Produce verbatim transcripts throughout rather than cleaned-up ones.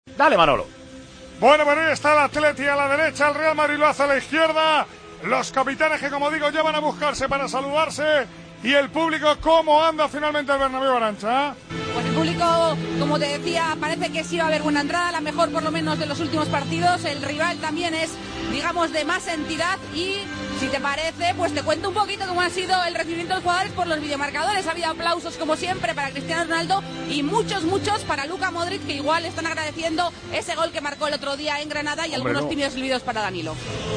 Dale, Manolo. Bueno, bueno, ahí está el Atleti a la derecha, el Real Madrid lo hace a la izquierda. Los capitanes que, como digo, ya van a buscarse para saludarse. Y el público, ¿cómo anda finalmente el Bernabéu, Arantxa? Pues el público, como te decía, parece que sí va a haber buena entrada, la mejor por lo menos de los últimos partidos. El rival también es, digamos, de más entidad y, si te parece, pues te cuento un poquito cómo ha sido el recibimiento de los jugadores por los videomarcadores. Ha habido aplausos, como siempre, para Cristiano Ronaldo y muchos, muchos para Luka Modric, que igual están agradeciendo ese gol que marcó el otro día en Granada y Hombre, algunos no. tímidos silbidos para Danilo.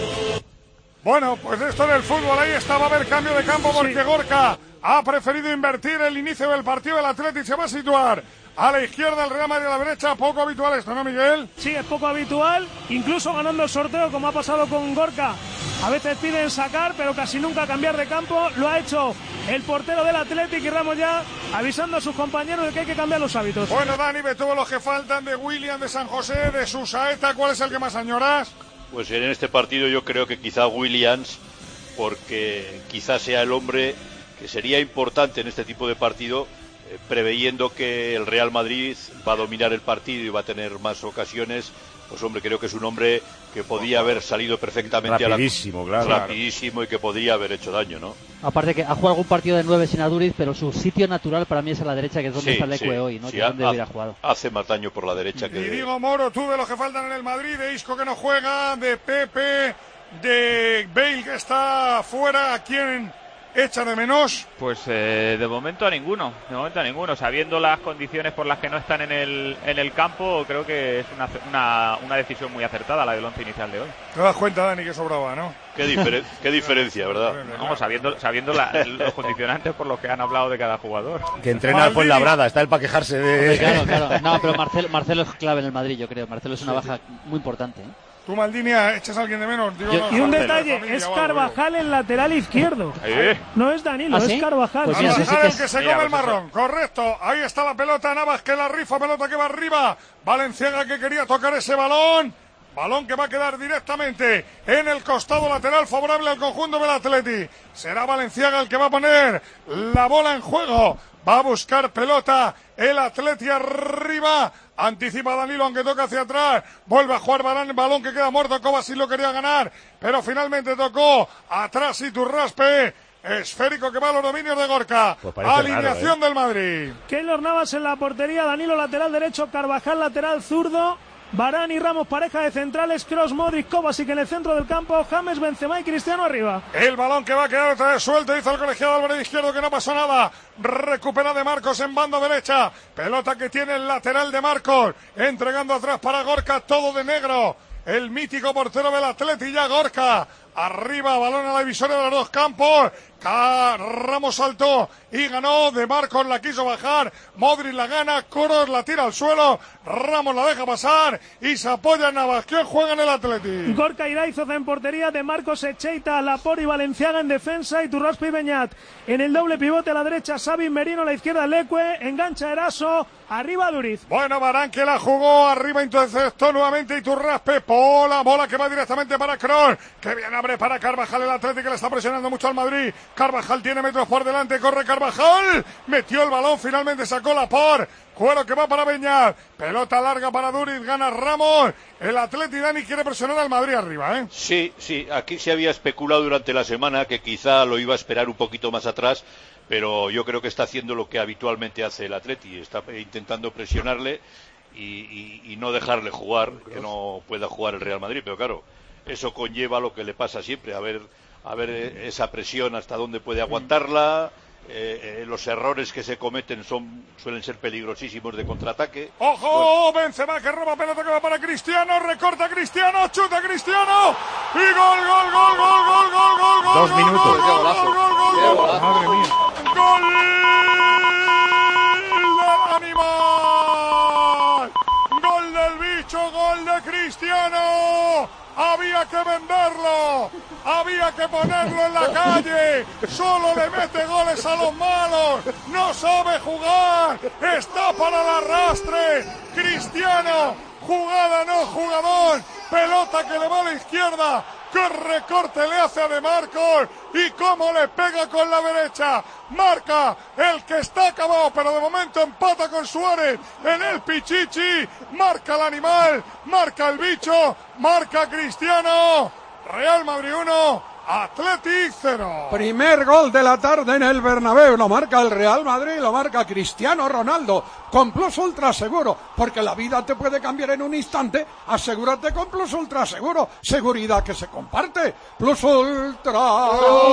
Bueno, pues esto en el fútbol, ahí está, va a haber cambio de campo porque sí. Gorka ha preferido invertir el inicio del partido. El Atleti se va a situar a la izquierda, el Real Madrid a la derecha. Poco habitual esto, ¿no, Miguel? Sí, es poco habitual, incluso ganando el sorteo, como ha pasado con Gorka. A veces piden sacar, pero casi nunca cambiar de campo. Lo ha hecho el portero del Athletic y Ramos ya avisando a sus compañeros de que hay que cambiar los hábitos. Bueno, Dani, de todos los que faltan, de William, de San José, de Susaeta, ¿cuál es el que más añoras? Pues en este partido yo creo que quizá Williams, porque quizás sea el hombre que sería importante en este tipo de partido, eh, preveyendo que el Real Madrid va a dominar el partido y va a tener más ocasiones. Pues hombre, creo que es un hombre que podía haber salido perfectamente rapidísimo, a la... claro. rapidísimo y que podría haber hecho daño, ¿no? Aparte que ha jugado algún partido de nueve sin Aduriz, pero su sitio natural para mí es a la derecha, que es donde sí, está el Ecue sí, hoy, ¿no? Sí, que es donde ha, hubiera jugado. Hace más daño por la derecha que... Y digo, Moro, tú de los que faltan en el Madrid, de Isco que no juega, de Pepe, de Bale que está fuera, ¿a quién echa de menos? Pues eh, de momento a ninguno, de momento a ninguno. Sabiendo las condiciones por las que no están en el en el campo, creo que es una, una, una decisión muy acertada la del once inicial de hoy. Te das cuenta, Dani, que sobraba, ¿no? Qué, diferen- qué diferencia, ¿verdad? No, sabiendo sabiendo la, los condicionantes por los que han hablado de cada jugador. Que entrena al Fuenlabrada, está él para quejarse de... Claro, claro. No, pero Marcelo, Marcelo es clave en el Madrid, yo creo. Marcelo es una baja muy importante, ¿eh? Tú, Maldini, echas a alguien de menos. Digo, Yo, no, y un familia, detalle, familia, es wow, Carvajal el lateral izquierdo. ¿Eh? No es Danilo, ¿Ah, sí? es Carvajal. Pues Sí, mira, sí, Carvajal sí el que se Mira, come el pues marrón, correcto. Ahí está la pelota, Navas que la rifa, pelota que va arriba. Valenciaga que quería tocar ese balón. Balón que va a quedar directamente en el costado lateral favorable al conjunto del Atleti. Será Valenciaga el que va a poner la bola en juego. Va a buscar pelota el Atleti arriba. Anticipa Danilo aunque toca hacia atrás. Vuelve a jugar balón, balón que queda muerto. Kovacic lo quería ganar, pero finalmente tocó atrás Iturraspe. Esférico que va a los dominios de Gorka. Pues parece alineación raro, ¿eh? del Madrid. Keylor Navas en la portería, Danilo lateral derecho, Carvajal lateral zurdo, Varane y Ramos pareja de centrales, Kroos, Modric, Kovacic en el centro del campo, James, Benzema y Cristiano arriba. El balón que va a quedar otra vez suelto, dice el colegiado Álvarez izquierdo que no pasó nada. Recupera de Marcos en banda derecha. Pelota que tiene el lateral de Marcos. Entregando atrás para Gorka, todo de negro. El mítico portero del Atleti ya Gorka. Arriba, balón a la divisoria de los dos campos. Ramos saltó y ganó. De Marcos la quiso bajar. Modric la gana. Kroos la tira al suelo. Ramos la deja pasar. Y se apoya en Navas. ¿Quién juega en el Atleti? Gorka Iraizoz en portería, de Marcos Echeita, Laporte y Valenciaga en defensa. Y Turraspe y Beñat en el doble pivote a la derecha. Xavi Merino a la izquierda. Leque. Engancha Eraso. Arriba Duriz. Bueno, Varane que la jugó. Arriba interceptó nuevamente Iturraspe. Pola, bola que va directamente para Kroos. Que bien abre para Carvajal. El Atlético que le está presionando mucho al Madrid. Carvajal tiene metros por delante. Corre Carvajal. Metió el balón. Finalmente sacó Laporte. Cuero que va para Beñat. Pelota larga para Duriz. Gana Ramos. El Atlético, Dani, quiere presionar al Madrid arriba, ¿eh? Sí, sí. Aquí se había especulado durante la semana que quizá lo iba a esperar un poquito más atrás, pero yo creo que está haciendo lo que habitualmente hace el Atleti, está intentando presionarle y, y, y no dejarle jugar, que no pueda jugar el Real Madrid, pero claro, eso conlleva lo que le pasa siempre, a ver, a ver esa presión hasta dónde puede aguantarla. Eh, eh, los errores que se cometen son suelen ser peligrosísimos de contraataque. ¡Ojo! Pues... Benzema que roba pelota que va para Cristiano, recorta Cristiano, chuta Cristiano y gol, gol, gol, gol, gol, gol, gol, gol. Dos minutos. Gol, gol, gol, gol, gol, gol, gol. Madre mía. ¡Gol del animal! ¡Gol del bicho! ¡Gol de Cristiano! Había que venderlo, había que ponerlo en la calle, solo le mete goles a los malos, no sabe jugar, está para el arrastre, Cristiano, jugada no jugador, pelota que le va a la izquierda, ¡Qué recorte le hace a De Marcos! ¡Y cómo le pega con la derecha! Marca el que está acabado, pero de momento empata con Suárez en el Pichichi. Marca el animal, marca el bicho, marca Cristiano. Real Madrid uno, Athletic cero. Primer gol de la tarde en el Bernabéu, lo marca el Real Madrid, lo marca Cristiano Ronaldo, con Plus Ultra Seguro, porque la vida te puede cambiar en un instante. Asegúrate con Plus Ultra Seguro, seguridad que se comparte. Plus Ultra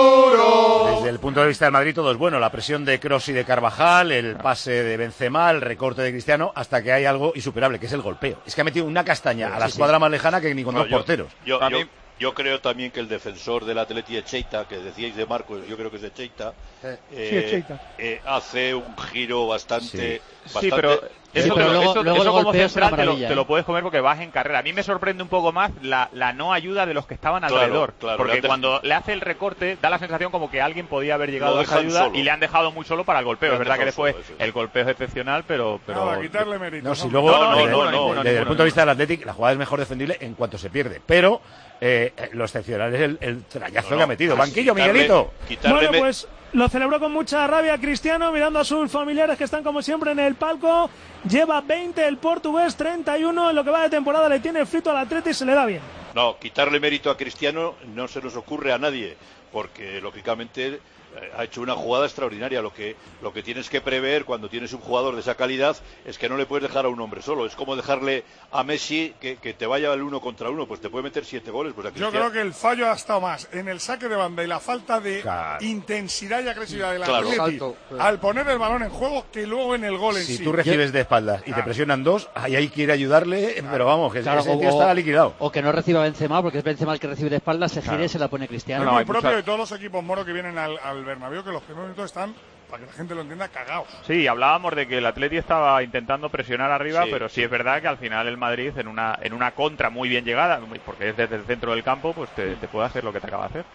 Seguro. Desde el punto de vista del Madrid todo es bueno, la presión de Kroos y de Carvajal, el pase de Benzema, el recorte de Cristiano, hasta que hay algo insuperable, que es el golpeo. Es que ha metido una castaña a la sí, escuadra sí. más lejana que ni con No, dos yo, porteros. Yo, A yo, mí- yo creo también que el defensor del Atleti, Echeita, que decíais de Marcos, yo creo que es de Echeita, eh, Sí, Echeita. eh, hace un giro bastante... bastante Sí, pero eso, Sí, pero te lo- luego- eso- luego eso el como golpeo es una central te lo, maravilla, te ¿eh? lo puedes comer porque vas en carrera. A mí me sorprende un poco más la, la no ayuda de los que estaban Claro, alrededor. claro, le porque han dej- cuando le hace el recorte da la sensación como que alguien podía haber llegado Lo a esa dejan ayuda solo. y le han dejado muy solo para el golpeo. Le Es han verdad que dejado después solo, eso. el golpeo es excepcional, pero... pero... Nada, quitarle mérito. No, si ¿no? luego, No, no, desde, ninguno, desde ninguno, el ninguno, punto de vista ninguno. del Athletic, la jugada es mejor defendible en cuanto se pierde. Pero eh, lo excepcional es el, el trayazo No, no, que ha metido. pues Banquillo, quitarle- Miguelito. quitarle Bueno, me- pues lo celebró con mucha rabia Cristiano, mirando a sus familiares que están como siempre en el palco. Lleva veinte el portugués, treinta y uno en lo que va de temporada. Le tiene frito al Atleti y se le da bien. No, quitarle mérito a Cristiano no se nos ocurre a nadie, porque lógicamente eh, ha hecho una jugada extraordinaria. Lo que lo que tienes que prever cuando tienes un jugador de esa calidad es que no le puedes dejar a un hombre solo. Es como dejarle a Messi que, que te vaya al uno contra uno, pues te puede meter siete goles. Pues a Yo Cristiano- creo que el fallo ha estado más en el saque de banda y la falta de Claro. intensidad y agresividad del Claro. Atleti Salto, claro. al poner el balón en juego que luego en el gol en Si sí. tú recibes de espaldas y te presionan dos, ahí hay que ir a ayudarle, pero vamos, que Claro, ese o- tío está liquidado. O que no reciba Benzema, porque es Benzema el que recibe de espaldas, se gira y se la pone Es Cristiano. No, muy hay propio mucha- de todos los equipos moros que vienen al, al Bernabéu, que los primeros minutos están, para que la gente lo entienda, cagados. Sí, hablábamos de que el Atleti estaba intentando presionar arriba, Sí, pero sí es verdad que al final el Madrid en una en una contra muy bien llegada, porque es desde el centro del campo, pues te, te puede hacer lo que te acaba de hacer.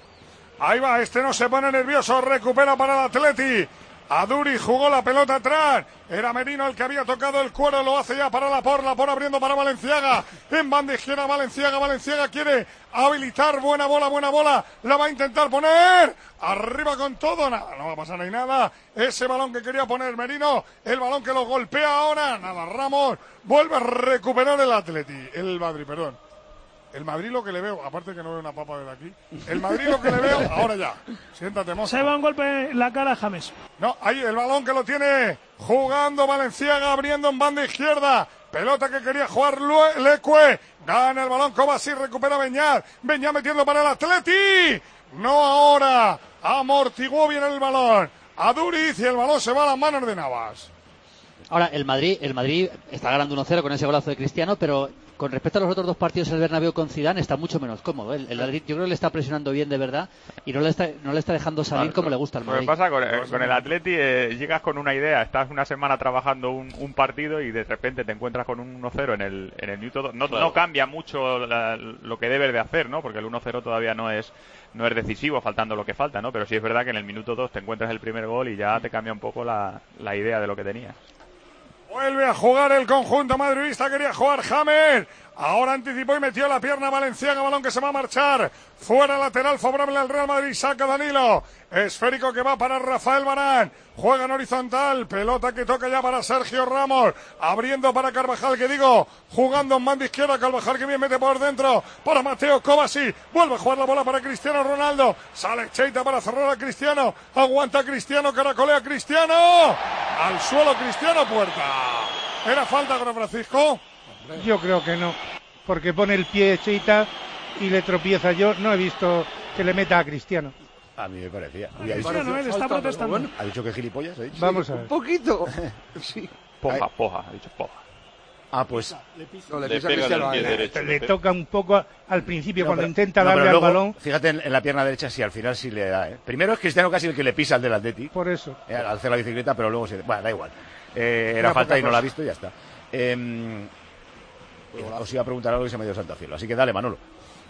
Ahí va, este no se pone nervioso, recupera para el Atleti. Aduri jugó la pelota atrás. Era Merino el que había tocado el cuero, lo hace ya para la por, la por abriendo para Valenciaga. En banda izquierda Valenciaga, Valenciaga quiere habilitar, buena bola, buena bola. La va a intentar poner. Arriba con todo, nada, no va a pasar ahí nada. Ese balón que quería poner Merino, el balón que lo golpea ahora. Nada, Ramos vuelve a recuperar el Atleti, el Madrid, perdón. El Madrid lo que le veo, aparte que no veo una papa desde aquí, el Madrid lo que le veo, ahora ya. Siéntate, mozo. Se va un golpe en la cara a James. No, ahí el balón que lo tiene jugando Valenciaga, abriendo en banda izquierda. Pelota que quería jugar Lue- Leque. Gana el balón Kovacic, recupera Beñat. Beñat metiendo para el Atleti. No ahora. Amortiguó bien el balón. A Duriz y el balón se va a las manos de Navas. Ahora, el Madrid, el Madrid está ganando uno cero con ese golazo de Cristiano, pero con respecto a los otros dos partidos en el Bernabéu con Zidane está mucho menos cómodo. El, el Madrid yo creo que le está presionando bien de verdad y no le está, no le está dejando salir Vale, como lo- le gusta al Lo que Madrid. pasa con, eh, con el Atleti, eh, llegas con una idea, estás una semana trabajando un, un partido y de repente te encuentras con un uno cero en el, en el minuto dos. No, Claro. no cambia mucho la- lo que debes de hacer, ¿no? Porque el uno cero todavía no es no es decisivo, faltando lo que falta, ¿no? Pero sí es verdad que en el minuto dos te encuentras el primer gol y ya te cambia un poco la, la idea de lo que tenías. Vuelve a jugar el conjunto madridista, quería jugar James. Ahora anticipó y metió la pierna Valenciaga, balón que se va a marchar. Fuera lateral favorable al Real Madrid, saca Danilo. Esférico que va para Rafael Varane. Juega en horizontal, pelota que toca ya para Sergio Ramos. Abriendo para Carvajal, que digo, jugando en banda izquierda, Carvajal que bien mete por dentro. Para Mateo Kovacic, vuelve a jugar la bola para Cristiano Ronaldo. Sale Cheita para cerrar a Cristiano. Aguanta Cristiano, caracolea Cristiano. Al suelo Cristiano, puerta. ¿Era falta, Gran Francisco? Yo creo que no, porque pone el pie Cheita y le tropieza. Yo no he visto que le meta a Cristiano. A mí me parecía. Y ha, dicho, Cristiano, él está protestando. ha dicho que gilipollas, ¿ha dicho? Vamos a ver. Un poquito. Sí. Poja, Ay. poja, ha dicho poja. Ah, pues. No, le Le pisa pega en Cristiano el pie ahí. derecho. Le pe- toca un poco a- al principio No, cuando pero- intenta no, darle pero al luego, balón. Fíjate en, en la pierna derecha, si al final sí le da, ¿eh? Primero es Cristiano casi el que le pisa al del Atleti. Por eso. Eh, al hacer la bicicleta, pero luego se... Bueno, da igual. Eh, era Una falta poca y no la ha cosa. visto y ya está. Eh, eh, os iba a preguntar algo y se me dio santo al cielo. Así que dale, Manolo.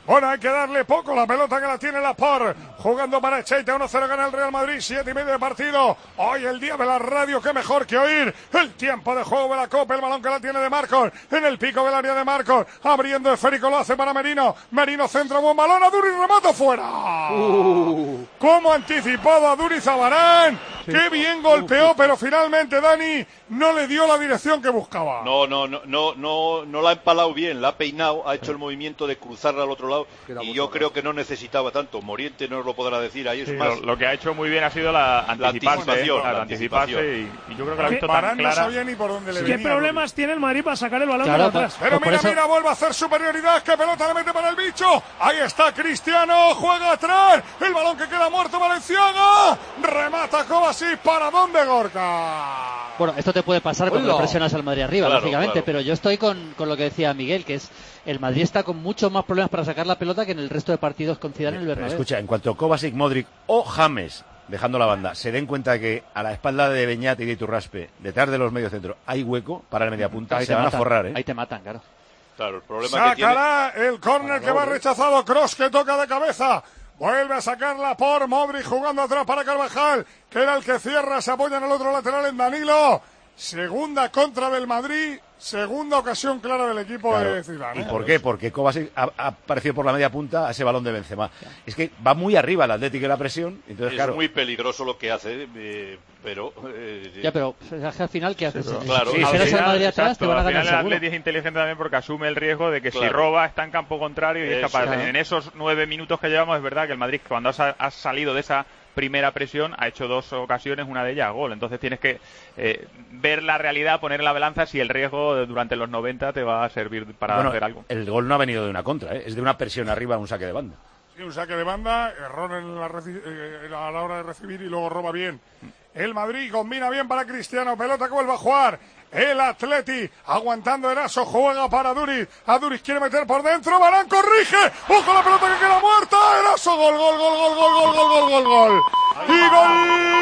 Bueno, hay que darle poco, la pelota que la tiene Laporte, jugando para Echeita, uno cero gana el Real Madrid, siete y medio de partido. Hoy el día de la radio, qué mejor que oír el tiempo de juego de la Copa, el balón que la tiene de Marcos, en el pico del área de Marcos, abriendo esférico, lo hace para Merino, Merino centra, buen balón, a Duriz, remata fuera. Uh. ¿Cómo anticipado a Duriz a Varane? Sí. Qué bien golpeó, pero finalmente Dani no le dio la dirección que buscaba. No, no, no, no, no, no la ha empalado bien, la ha peinado, ha hecho el movimiento de cruzarla al otro lado y yo creo que no necesitaba tanto. Moriente nos lo podrá decir, ahí es sí, más. Lo, lo que ha hecho muy bien ha sido la anticiparse, la anticipación, la la anticiparse anticipación. Y, y yo creo que la ha visto Varane tan clara. No sabía ni por dónde le ¿Qué venía, problemas Duriz. tiene el Madrid para sacar el balón claro, de atrás? Pero pues mira, eso... mira, vuelve a hacer superioridad, que pelota le mete para el bicho. Ahí está Cristiano, juega atrás, el balón que queda muerto, Valenciaga, remata Kovacic, para dónde, Gorka. Bueno, esto te puede pasar cuando Hola. presionas al Madrid arriba, Claro, lógicamente, claro. pero yo estoy con, con lo que decía Miguel, que es el Madrid está con muchos más problemas para sacar la pelota que en el resto de partidos con Zidane en el Bernabéu. Escucha, en cuanto Kovacic, Modric o James, dejando la banda, se den cuenta que a la espalda de Beñat y de Iturraspe, detrás de los mediocentros, hay hueco para el mediapunta, Ahí se te van matan, a forrar, ¿eh? Ahí te matan, claro. Claro, el problema que tiene... Sacará el córner que va rechazado, Kroos que toca de cabeza. Vuelve a sacarla por Modric, jugando atrás para Carvajal, que era el que cierra, se apoya en el otro lateral en Danilo. Segunda contra del Madrid, segunda ocasión clara del equipo Claro. de Zidane. ¿Y ¿eh? por qué? Porque Kovacic ha, ha aparecido por la media punta a ese balón de Benzema. Es que va muy arriba el Atlético y la presión, entonces Es claro. muy peligroso lo que hace, eh, pero... Eh, Ya, pero es que al final, ¿qué haces? pero, claro, si al esperas final, al Madrid atrás, exacto, te van a al ganar final el seguro. Atleti es inteligente también porque asume el riesgo de que Claro. si roba está en campo contrario y es Eso. capaz. Claro. En esos nueve minutos que llevamos es verdad que el Madrid cuando ha, sa- ha salido de esa primera presión ha hecho dos ocasiones, una de ellas a gol. Entonces tienes que eh, ver la realidad, poner en la balanza si el riesgo de- durante los noventa te va a servir para Bueno, hacer algo. el gol no ha venido de una contra, ¿eh? Es de una presión arriba, un saque de banda. Sí, un saque de banda, error en la reci- eh, a la hora de recibir y luego roba bien. El Madrid combina bien para Cristiano, pelota que vuelve a jugar. El Atleti, aguantando Eraso, juega para Duriz. A Duriz quiere meter por dentro, Varane corrige. ¡Ojo la pelota que queda muerta! Eraso, gol, gol, gol, gol, gol, gol, gol, gol, gol, gol. Y gol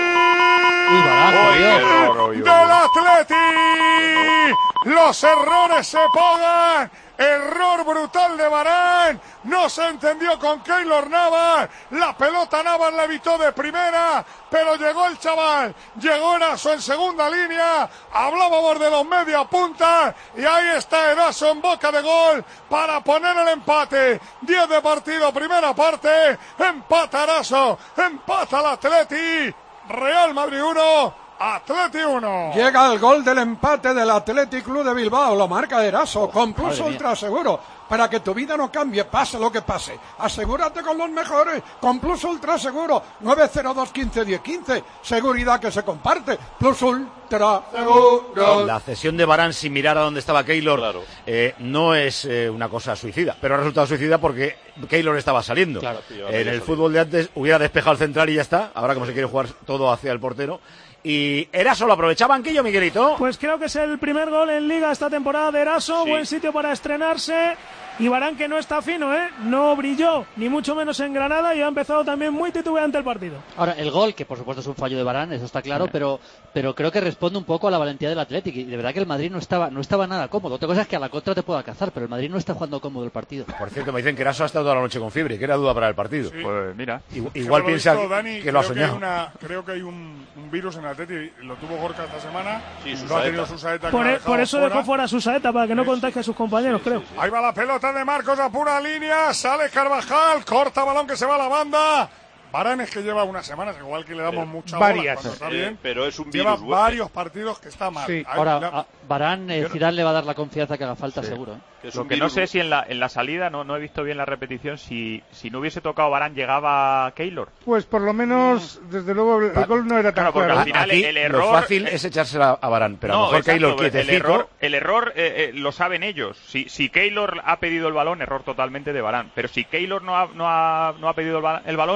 Uy, Varane, por Dios. error, uy, uy, del uy. Atleti. Los errores se pagan. Error brutal de Varane. No se entendió con Keylor Navas. La pelota Navas la evitó de primera, pero llegó el chaval. Llegó Eraso en segunda línea. Hablábamos de los media puntas. Y ahí está Eraso en boca de gol para poner el empate. diez de partido, primera parte. Empata Eraso. Empata el Atleti. Real Madrid uno. Atleti uno. Llega el gol del empate del Athletic Club de Bilbao, lo marca Eraso, con plus madre mía. ultra seguro, para que tu vida no cambie, pase lo que pase. Asegúrate con los mejores, con plus ultra seguro, nueve cero dos quince diez quince, seguridad que se comparte, plus ultra seguro. La cesión de Varane sin mirar a dónde estaba Keylor Claro. eh, no es eh, una cosa suicida, pero ha resultado suicida porque Keylor estaba saliendo. Claro. Sí, ahora En ya el salió. fútbol de antes hubiera despejado el central y ya está, ahora como se quiere jugar todo hacia el portero. Y Eraso lo aprovechaba, Banquillo, Miguelito. Pues creo que es el primer gol en Liga esta temporada de Eraso, Sí. buen sitio para estrenarse. Y Varane, que no está fino, ¿eh? No brilló, ni mucho menos en Granada, y ha empezado también muy titubeante el partido. Ahora, el gol, que por supuesto es un fallo de Varane, eso está claro, pero, pero creo que responde un poco a la valentía del Athletic. Y de verdad que el Madrid no estaba, no estaba nada cómodo. Otra cosa es que a la contra te pueda cazar, pero el Madrid no está jugando cómodo el partido. Por cierto, me dicen que Eraso ha estado toda la noche con fiebre, que era duda para el partido. Sí. Pues mira. Igual, Que igual por lo piensa visto, Dani, que lo ha creo que hay soñado. una- creo que hay un, un virus en el Atleti, lo tuvo Gorka esta semana. Sí, lo Susaeta. ha tenido Susaeta, que Por, lo ha e- dejado por eso fuera. dejó fuera a Susaeta, para que no contagie a sus compañeros, creo. Ahí va la pelota de Marcos a pura línea, sale Carvajal, corta balón que se va a la banda. Varane es que lleva unas semanas, igual que le damos mucha bola varias. cuando está Eh, bien. pero es un Lleva virus. bueno, varios partidos que está mal. Sí. Ahí Ahora, la- a Varane, eh, Zidane le va a dar la confianza que haga falta, seguro. ¿eh? que es Lo un que no virus. sé si en la, en la salida, no, no he visto bien la repetición, si, si no hubiese tocado Varane llegaba Keylor. Pues por lo menos, desde luego, el gol no era tan Claro, porque claro. al final Aquí el lo error- fácil es echársela a Varane, pero a lo No, mejor exacto, Keylor el quietecito. error, el error eh, eh, lo saben ellos. Si, si Keylor ha pedido el balón, error totalmente de Varane. Pero si Keylor no ha, no ha, no ha pedido el, ba- el balón,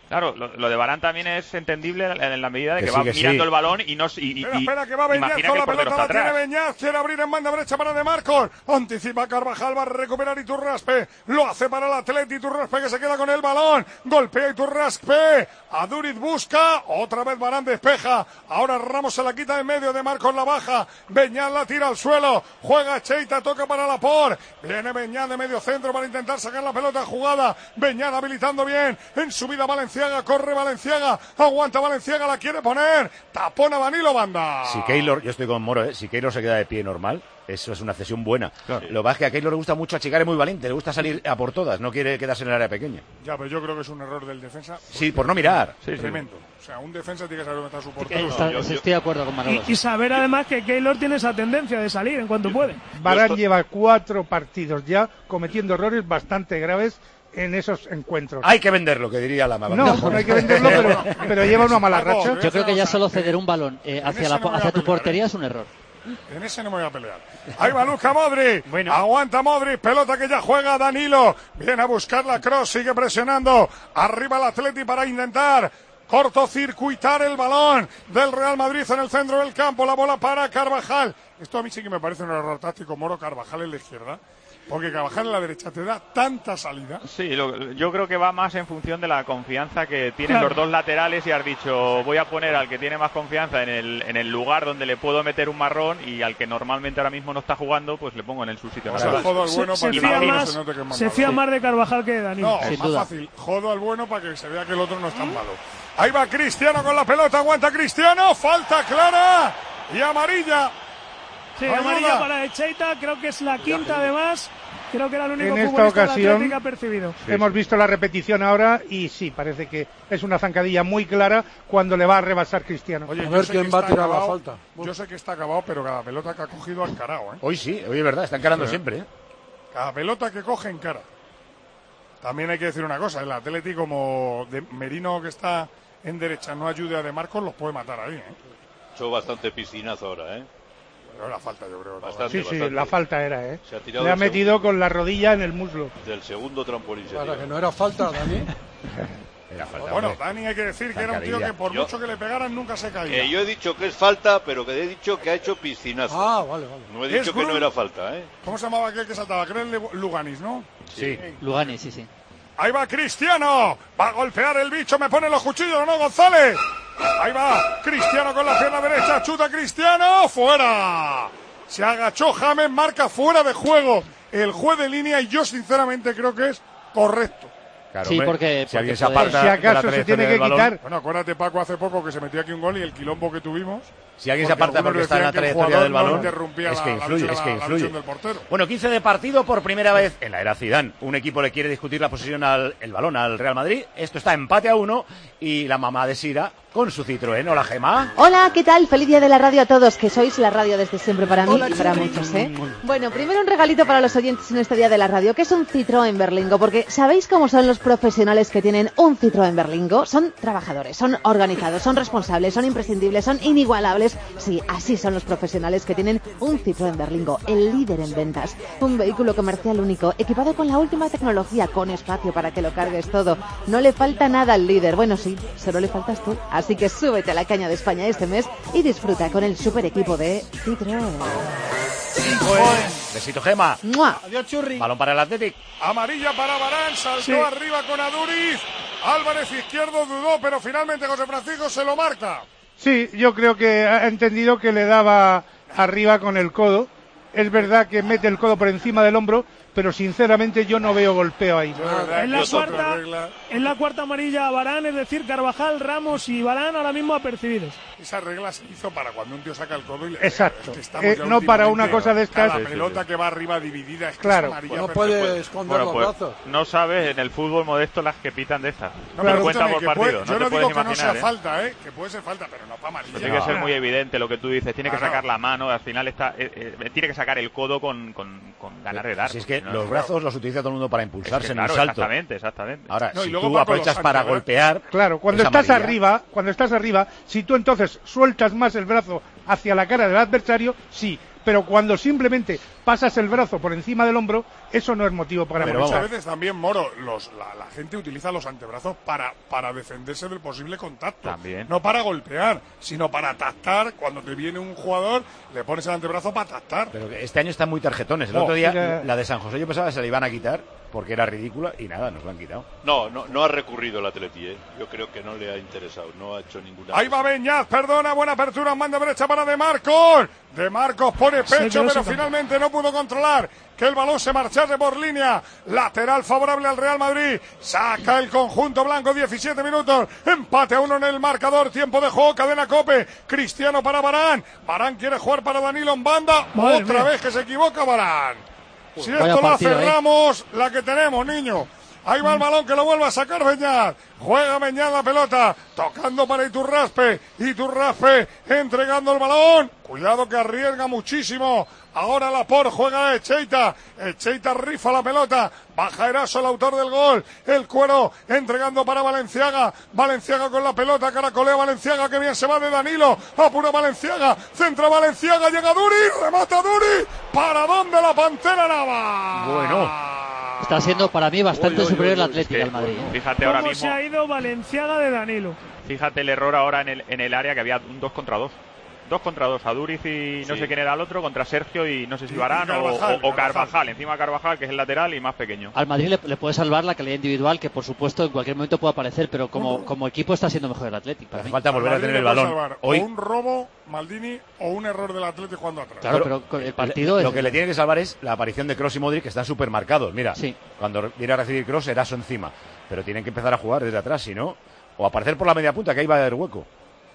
Claro, lo, lo de Varane también es entendible en la medida de que, que va sí, que mirando sí. el balón y no y, y, Espera, espera, que va Beñat imagina con que la el portero pelota, está la tiene atrás. Beñat, quiere abrir en banda derecha para De Marcos, anticipa Carvajal, va a recuperar Iturraspe, lo hace para el Atleti, Iturraspe que se queda con el balón, golpea Iturraspe, Aduriz busca, otra vez Varane despeja, ahora Ramos se la quita en medio, De Marcos la baja, Beñat la tira al suelo, juega Cheita, toca para Laporte, viene Beñat de medio centro para intentar sacar la pelota jugada, Beñat habilitando bien, en subida Valenciaga, corre Valenciaga, aguanta Valenciaga, la quiere poner, tapona Danilo Banda. Si Keylor, yo estoy con Moro, ¿eh? Si Keylor se queda de pie normal, eso es una cesión buena. Claro. Lo que pasa es que a Keylor le gusta mucho achicar, es muy valiente, le gusta salir a por todas, no quiere quedarse en el área pequeña. Ya, pero yo creo que es un error del defensa. Sí, por no mirar. Sí, tremendo. Sí. O sea, un defensa tiene que saber dónde está su portero. Está, yo, yo, estoy de acuerdo con Manolo. Y, y saber además que Keylor tiene esa tendencia de salir en cuanto puede. Varane lleva cuatro partidos ya cometiendo errores bastante graves en esos encuentros. Hay que venderlo, que diría la mamá. No, no, no hay que venderlo, pero, pero lleva una mala racha. Yo creo que ya solo ceder un balón eh, hacia, la, hacia tu portería es un error. En ese no me voy a pelear. Ahí va Luka Modric. Bueno. Aguanta Modric. Pelota que ya juega Danilo. Viene a buscar la cross. Sigue presionando. Arriba el Atleti para intentar cortocircuitar el balón del Real Madrid en el centro del campo. La bola para Carvajal. Esto a mí sí que me parece un error táctico. Moro, Carvajal en la izquierda. Porque Carvajal en la derecha te da tanta salida. Sí, lo, yo creo que va más en función de la confianza que tienen claro. los dos laterales y has dicho, voy a poner al que tiene más confianza en el, en el lugar donde le puedo meter un marrón y al que normalmente ahora mismo no está jugando, pues le pongo en el su sitio. O sea, jodo al bueno se, para se que fía no más, se note que es más se malo. fía más de Carvajal que de Danilo. No, sin más duda. fácil. Jodo al bueno para que se vea que el otro no es tan malo. Ahí va Cristiano con la pelota, aguanta Cristiano, falta clara y amarilla. Sí, Ayuda. amarilla para Echeita, creo que es la quinta además. Creo que era el único en esta futbolista del ocasión Atlético que ha percibido. Sí, hemos sí. visto la repetición ahora y sí, parece que es una zancadilla muy clara cuando le va a rebasar Cristiano. Oye, a ver quién va a tirar la falta. Yo sé que está acabado, pero cada pelota que ha cogido ha encarado, ¿eh? Hoy sí, hoy es verdad, está encarando sí. siempre, ¿eh? Cada pelota que coge encara. También hay que decir una cosa, el Atlético como de Merino que está en derecha no ayude a De Marcos, los puede matar ahí, ¿eh? Ha hecho bastante piscinazo ahora, ¿eh? Pero la falta, yo creo. Bastante, sí, bastante. sí, la falta era, ¿eh? Se ha tirado Le ha metido segundo, con la rodilla en el muslo. Del segundo trampolín. Para que no era falta, Dani. Era falta, bueno, hombre. Dani hay que decir que era un tío que por yo, mucho que le pegaran nunca se caía. Que yo he dicho que es falta, pero que he dicho que ha hecho piscinazo. Ah, vale, vale. No he dicho que no era falta, ¿eh? ¿Cómo se llamaba aquel que saltaba? Creo el Luganis, ¿no? Sí. Luganis, sí, sí. Ahí va Cristiano, va a golpear el bicho, me pone los cuchillos, ¿no, González? Ahí va Cristiano con la pierna derecha, chuta Cristiano, fuera. Se agachó James, marca fuera de juego el juez de línea y yo sinceramente creo que es correcto. Claro, sí, hombre, porque, si alguien porque se aparta si acaso de la se tiene que balón, quitar. Bueno, acuérdate Paco hace poco que se metió aquí un gol y el quilombo que tuvimos. Si alguien se aparta porque está en la trayectoria del balón, es que influye, es que influye. Bueno, quince de partido por primera vez en la era Zidane. Un equipo le quiere discutir la posesión al el balón al Real Madrid. Esto está empate a uno y la mamá de Sira con su Citroën. Hola, Gemma. Hola, ¿qué tal? Feliz día de la radio a todos, que sois la radio desde siempre para mí Hola, y para muchos, ¿eh? Bueno, primero un regalito para los oyentes en este día de la radio, que es un Citroën Berlingo, porque ¿sabéis cómo son los profesionales que tienen un Citroën Berlingo? Son trabajadores, son organizados, son responsables, son imprescindibles, son inigualables. Sí, así son los profesionales que tienen un Citroën Berlingo, el líder en ventas. Un vehículo comercial único, equipado con la última tecnología, con espacio para que lo cargues todo. No le falta nada al líder. Bueno, sí, solo le faltas tú. Así que súbete a la caña de España este mes y disfruta con el super equipo de Citroën. Citroën. Besito, Gema. ¡Mua! Adiós, churri. Balón para el Athletic. Amarilla para Varane, saltó Sí. arriba con Aduriz. Álvarez izquierdo dudó, pero finalmente José Francisco se lo marca. Sí, yo creo que ha entendido que le daba arriba con el codo. Es verdad que mete el codo por encima del hombro, pero sinceramente yo no veo golpeo ahí. En la, cuarta, en la cuarta amarilla a Varane, es decir, Carvajal, Ramos y Varane ahora mismo apercibidos. Esa regla se hizo para cuando un tío saca el codo y le Exacto. Es que estamos Eh, ya no para una últimamente, cosa de estas. cada Sí, sí, pelota sí. que va arriba dividida es que Claro. es amarilla. No pero puede puede- esconder Bueno, los pues brazos. no sabes en el fútbol modesto las que pitan de estas. No, No, pero cuenta escúchame, por que partido, puede- no yo te no puedes digo que no sea imaginar, ¿eh? falta, ¿eh? Que puede ser falta, pero no para Pero amarilla. tiene que ser muy evidente lo que tú dices. Tiene que Claro. sacar la mano, al final está, eh, eh, tiene que sacar el codo con, con, con ganar de dar. Si es que ¿no? los brazos los utiliza todo el mundo para impulsarse Es que, en claro, un salto. Exactamente, exactamente. Ahora, No, y si luego tú Paco aprovechas los para saltos, ¿eh? golpear, Claro, cuando es estás amarilla. arriba, cuando estás arriba, si tú entonces sueltas más el brazo hacia la cara del adversario, sí, pero cuando simplemente pasas el brazo por encima del hombro, eso no es motivo para pero molestar. muchas veces también, Moro, los, la, la gente utiliza los antebrazos para, para defenderse del posible contacto. También. No para golpear, sino para tactar. Cuando te viene un jugador, le pones el antebrazo para tactar. Pero que este año están muy tarjetones. El Oh, otro día, mira. la de San José, yo pensaba que se la iban a quitar porque era ridícula y nada, nos la han quitado. No, no, no ha recurrido el Atleti, ¿eh? Yo creo que no le ha interesado, no ha hecho ninguna. Ahí va Beñaz, perdona, buena apertura, manda derecha para De Marcos. De Marcos pone pecho, Sí, pero sí, finalmente no pudo controlar que el balón se marchase por línea. Lateral favorable al Real Madrid. Saca el conjunto blanco, diecisiete minutos. Empate a uno en el marcador. Tiempo de juego, cadena Cope. Cristiano para Varane. Varane quiere jugar para Danilo en banda. Madre Otra mía. vez que se equivoca Varane. Si Vaya esto lo partido, hace ¿eh? Ramos, la que tenemos, niño. Ahí va el balón que lo vuelve a sacar Beñat. Juega Beñat la pelota. Tocando para Iturraspe. Iturraspe entregando el balón. Cuidado que arriesga muchísimo. Ahora Laporte juega a Echeita. Echeita rifa la pelota. Baja Eraso, el autor del gol. El Cuero entregando para Valenciaga. Valenciaga con la pelota. Caracolea Valenciaga. Que bien se va de Danilo. Apura Valenciaga. Centra Valenciaga. Llega Duri. Remata Duri. ¿Para dónde la Pantera Nava? Bueno. Está siendo para mí bastante Uy, uy, superior uy, el uy, Atlético es que, al Madrid. ¿eh? Fíjate ahora ¿Cómo mismo, se ha ido Valenciaga de Danilo? fíjate el error ahora en el, en el área, que había un dos contra dos. Dos contra dos, a Duriz y no Sí. sé quién era el otro, contra Sergio y no sé si Y- y Varane o, Carvajal, o- o Carvajal. Carvajal. Encima Carvajal, que es el lateral y más pequeño. Al Madrid le, le puede salvar la calidad individual, que por supuesto en cualquier momento puede aparecer, pero como, como equipo está siendo mejor el Atlético. Para Hace mí. falta volver a Madrid tener el le puede balón. salvar Hoy, o un robo, Maldini, o un error del Atlético jugando atrás. Claro, pero con el partido lo es- que le tiene que salvar es la aparición de Kroos y Modric, que están súper marcados. Mira, Sí. cuando viene a recibir Kroos, Eraso encima. Pero tienen que empezar a jugar desde atrás, si no, o aparecer por la media punta, que ahí va a haber hueco.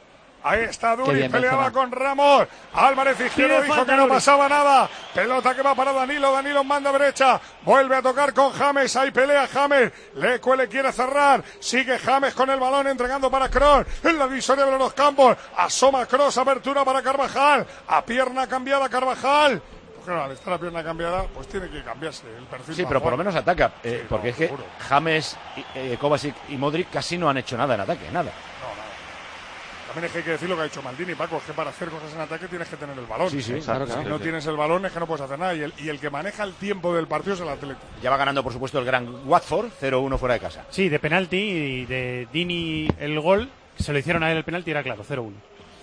Ahí está Qué Duri, bien, peleaba Benzema. con Ramos. Álvarez Izquierdo Pide dijo falta, que no Duri. pasaba nada. Pelota que va para Danilo. Danilo manda derecha. Vuelve a tocar con James. Ahí pelea James. Leque le quiere cerrar. Sigue James con el balón entregando para Kroos. En la divisoria de los campos. Asoma Kroos. Apertura para Carvajal. A pierna cambiada Carvajal. Pues claro, al estar a pierna cambiada, pues tiene que cambiarse el perfil. Sí, para pero por lo jugar. menos ataca. eh, Sí, porque no, es que seguro. James, y- eh, Kovacic y Modric casi no han hecho nada en ataque, nada. No, nada. También es que hay que decir lo que ha dicho Maldini, Paco, es que para hacer cosas en ataque tienes que tener el balón. Sí, sí, claro, Si claro. no tienes el balón es que no puedes hacer nada. Y el, y el que maneja el tiempo del partido es el Atlético. Ya va ganando, por supuesto, el gran Watford, cero uno fuera de casa. Sí, de penalti y de Dini el gol, se lo hicieron a él el penalti, era claro, cero uno.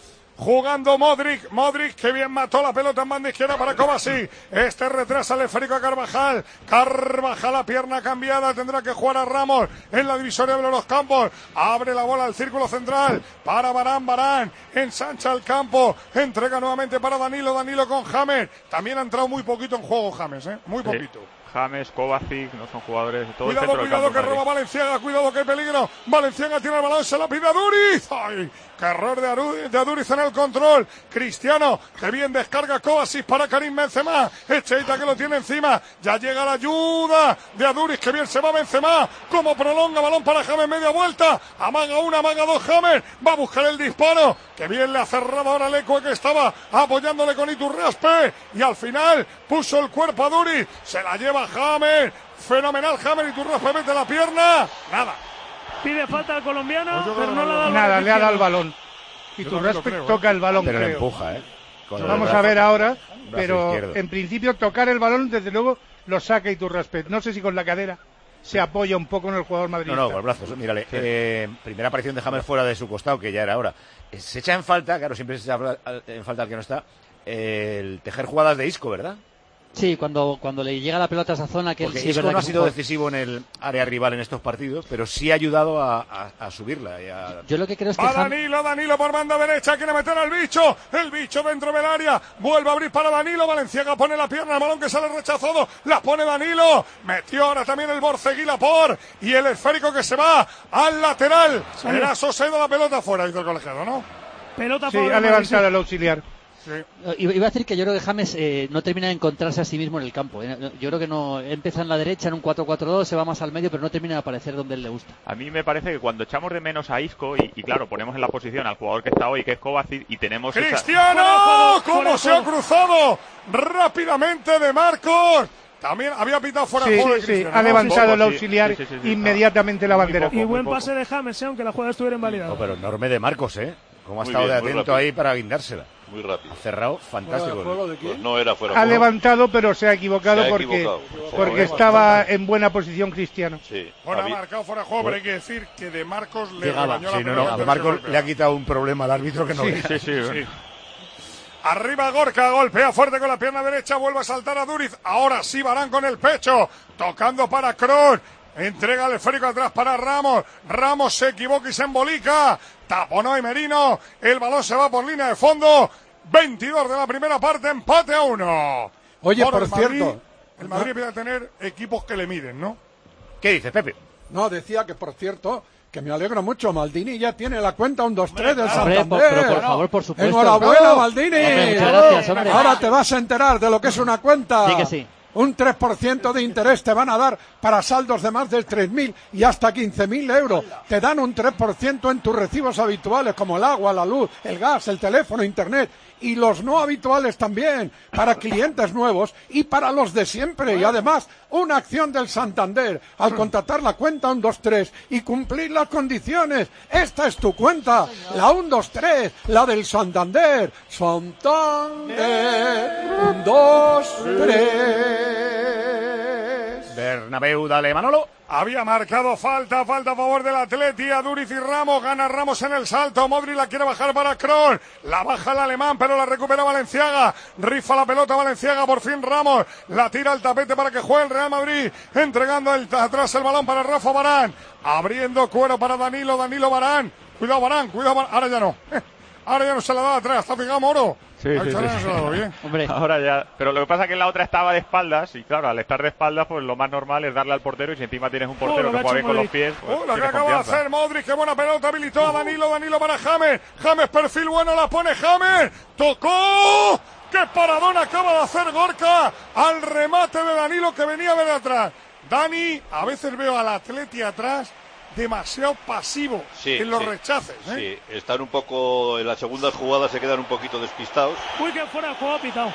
Jugando Modric, Modric que bien mató la pelota en banda izquierda para Kovacic. Este retrasa el esférico a Carvajal. Carvajal a pierna cambiada, tendrá que jugar a Ramos en la divisoria de los campos. Abre la bola al círculo central para Varane, Varane ensancha el campo, entrega nuevamente para Danilo, Danilo con James. También ha entrado muy poquito en juego James, ¿eh? Muy Sí. poquito. James, Kovacic, no son jugadores de todo el Cuidado, centro del cuidado campo que del roba Madrid. Valenciaga, cuidado que hay peligro. Valenciaga tiene el balón, se la pide a Duriz. ¡Ay! ¡Qué error de, Aru- de Duriz en el control! Cristiano, que bien descarga Kovacic para Karim Benzema. Echeita que lo tiene encima. Ya llega la ayuda de Aduriz, que bien se va Benzema. Como prolonga, balón para James, media vuelta. Amaga una, amaga dos James. Va a buscar el disparo. Que bien le ha cerrado ahora Leque, que estaba apoyándole con Iturraspe. Y al final puso el cuerpo a Duriz. Se la lleva James. Fenomenal James. Iturraspe mete la pierna. Nada. Pide falta al colombiano, Pues yo creo pero no que le ha dado Nada, el le ha dado el izquierdo. balón. Y Yo tu también lo respeto creo, ¿eh? toca el balón, Pero le creo. empuja, ¿eh? Con el Vamos brazo- a ver ahora, brazo pero izquierdo. en principio tocar el balón, desde luego, lo saca y tu respeto. No sé si con la cadera se apoya un poco en el jugador No, madridista. no, con el brazo, mírale. Eh, primera aparición de James fuera de su costado, que ya era hora. Eh, Se echa en falta, claro, siempre se echa al- en falta al que no está, eh, el tejer jugadas de Isco, ¿verdad? Sí, cuando, cuando le llega la pelota a esa zona, que él Porque sí es Isco verdad no ha que es un sido jugador- decisivo en el área rival en estos partidos, pero sí ha ayudado a, a- a subirla. Y a... Yo lo que creo es que Va Jam- Danilo, Danilo por banda derecha, quiere meter al bicho, el bicho dentro del área, vuelve a abrir para Danilo, Valenciaga pone la pierna, el balón que sale rechazado, la pone Danilo, metió ahora también el Borceguí por y el esférico que se va al lateral, Eraso se da la pelota fuera, dice el colegiado, ¿no? Pelota Sí, por ha el Madrid, levantado el auxiliar. Sí. Iba iba a decir que yo creo que James eh, no termina de encontrarse a sí mismo en el campo. eh. Yo creo que no empieza en la derecha en un cuatro cuatro dos, se va más al medio, pero no termina de aparecer donde él le gusta. A mí me parece que cuando echamos de menos a Isco y, y claro, ponemos en la posición al jugador que está hoy, que es Kovacic, y tenemos esa- Cristiano, Fuera de juego, cómo fuera de se ha juego. cruzado rápidamente de Marcos, también había pitado fuera Sí, de juego de sí, Cristiano, ha ¿no? levantado el sí, auxiliar sí, sí, sí, sí. inmediatamente la Muy bandera. poco. Y muy buen poco. pase de James, eh, aunque la jugada estuviera invalidada. No, pero enorme de Marcos, ¿eh? Cómo ha Muy estado bien, de muy atento rápido. ahí para guindársela. muy rápido. Ha cerrado, fantástico. Pues no era fuera Ha juego. levantado, pero se ha equivocado Se ha porque, equivocado. porque estaba en buena posición Cristiano. Sí. Bueno, ha marcado fuera de juego, pero hay que decir que De Marcos le Llegaba. rebañó Sí, la no, no, pelota a antes Marcos de le ha quitado un problema al árbitro que no Sí, ve. Sí, sí, Sí. Arriba Gorka, golpea fuerte con la pierna derecha, vuelve a saltar a Duriz. Ahora sí Varane con el pecho, tocando para Kroos. Entrega el esférico atrás para Ramos. Ramos se equivoca y se embolica. Taponó y Merino. El balón se va por línea de fondo. veintidós de la primera parte, empate a uno. Oye, Por por el Madrid, cierto. el Madrid empieza a tener equipos que le miden, ¿no? ¿Qué dices, Pepe? No, decía que, por cierto, que me alegro mucho. Maldini ya tiene la cuenta un dos tres del Hombre, Santander. pero por favor, por supuesto. Enhorabuena, ¡Bravo! Maldini. Hombre, muchas gracias, hombre. Ahora te vas a enterar de lo que es una cuenta. Sí que sí. Un tres por ciento de interés te van a dar para saldos de más de tres mil y hasta quince mil euros. Te dan un tres por ciento en tus recibos habituales como el agua, la luz, el gas, el teléfono, internet. Y los no habituales también, para clientes nuevos y para los de siempre. Y además, una acción del Santander al contratar la cuenta uno dos tres y cumplir las condiciones. Esta es tu cuenta, la uno dos tres, la del Santander. Santander uno dos tres. Bernabéu, dale Manolo. Había marcado falta, falta a favor del Atleti, a Duriz y Ramos, gana Ramos en el salto, Modric la quiere bajar para Kroos, la baja el alemán, pero la recupera Valenciaga, rifa la pelota Valenciaga, por fin Ramos, la tira al tapete para que juegue el Real Madrid, entregando el, atrás el balón para Rafa Varane, abriendo cuero para Danilo, Danilo Varane, cuidado Varane, cuidado Varane, ahora ya no, ahora ya no se la da atrás, está fijado Moro. Sí, Ahí sí, está, sí. no se la ha dado bien. Hombre, Ahora ya. Pero lo que pasa es que la otra estaba de espaldas y claro, al estar de espaldas, pues lo más normal es darle al portero y si encima tienes un portero Oh, lo que que ha juega hecho bien con los Modric. pies, pues Oh, lo que tienes acaba de confianza. hacer Modric, qué buena pelota, habilitó a Danilo, Danilo para James, James perfil bueno, la pone James, tocó, qué paradón acaba de hacer Gorka al remate de Danilo que venía de atrás. Dani, a veces veo al Atleti atrás demasiado pasivo Sí, en los sí, rechaces, ¿eh? Sí, están un poco, en las segundas jugadas se quedan un poquito despistados. Uy, que fuera de juego ha pitado.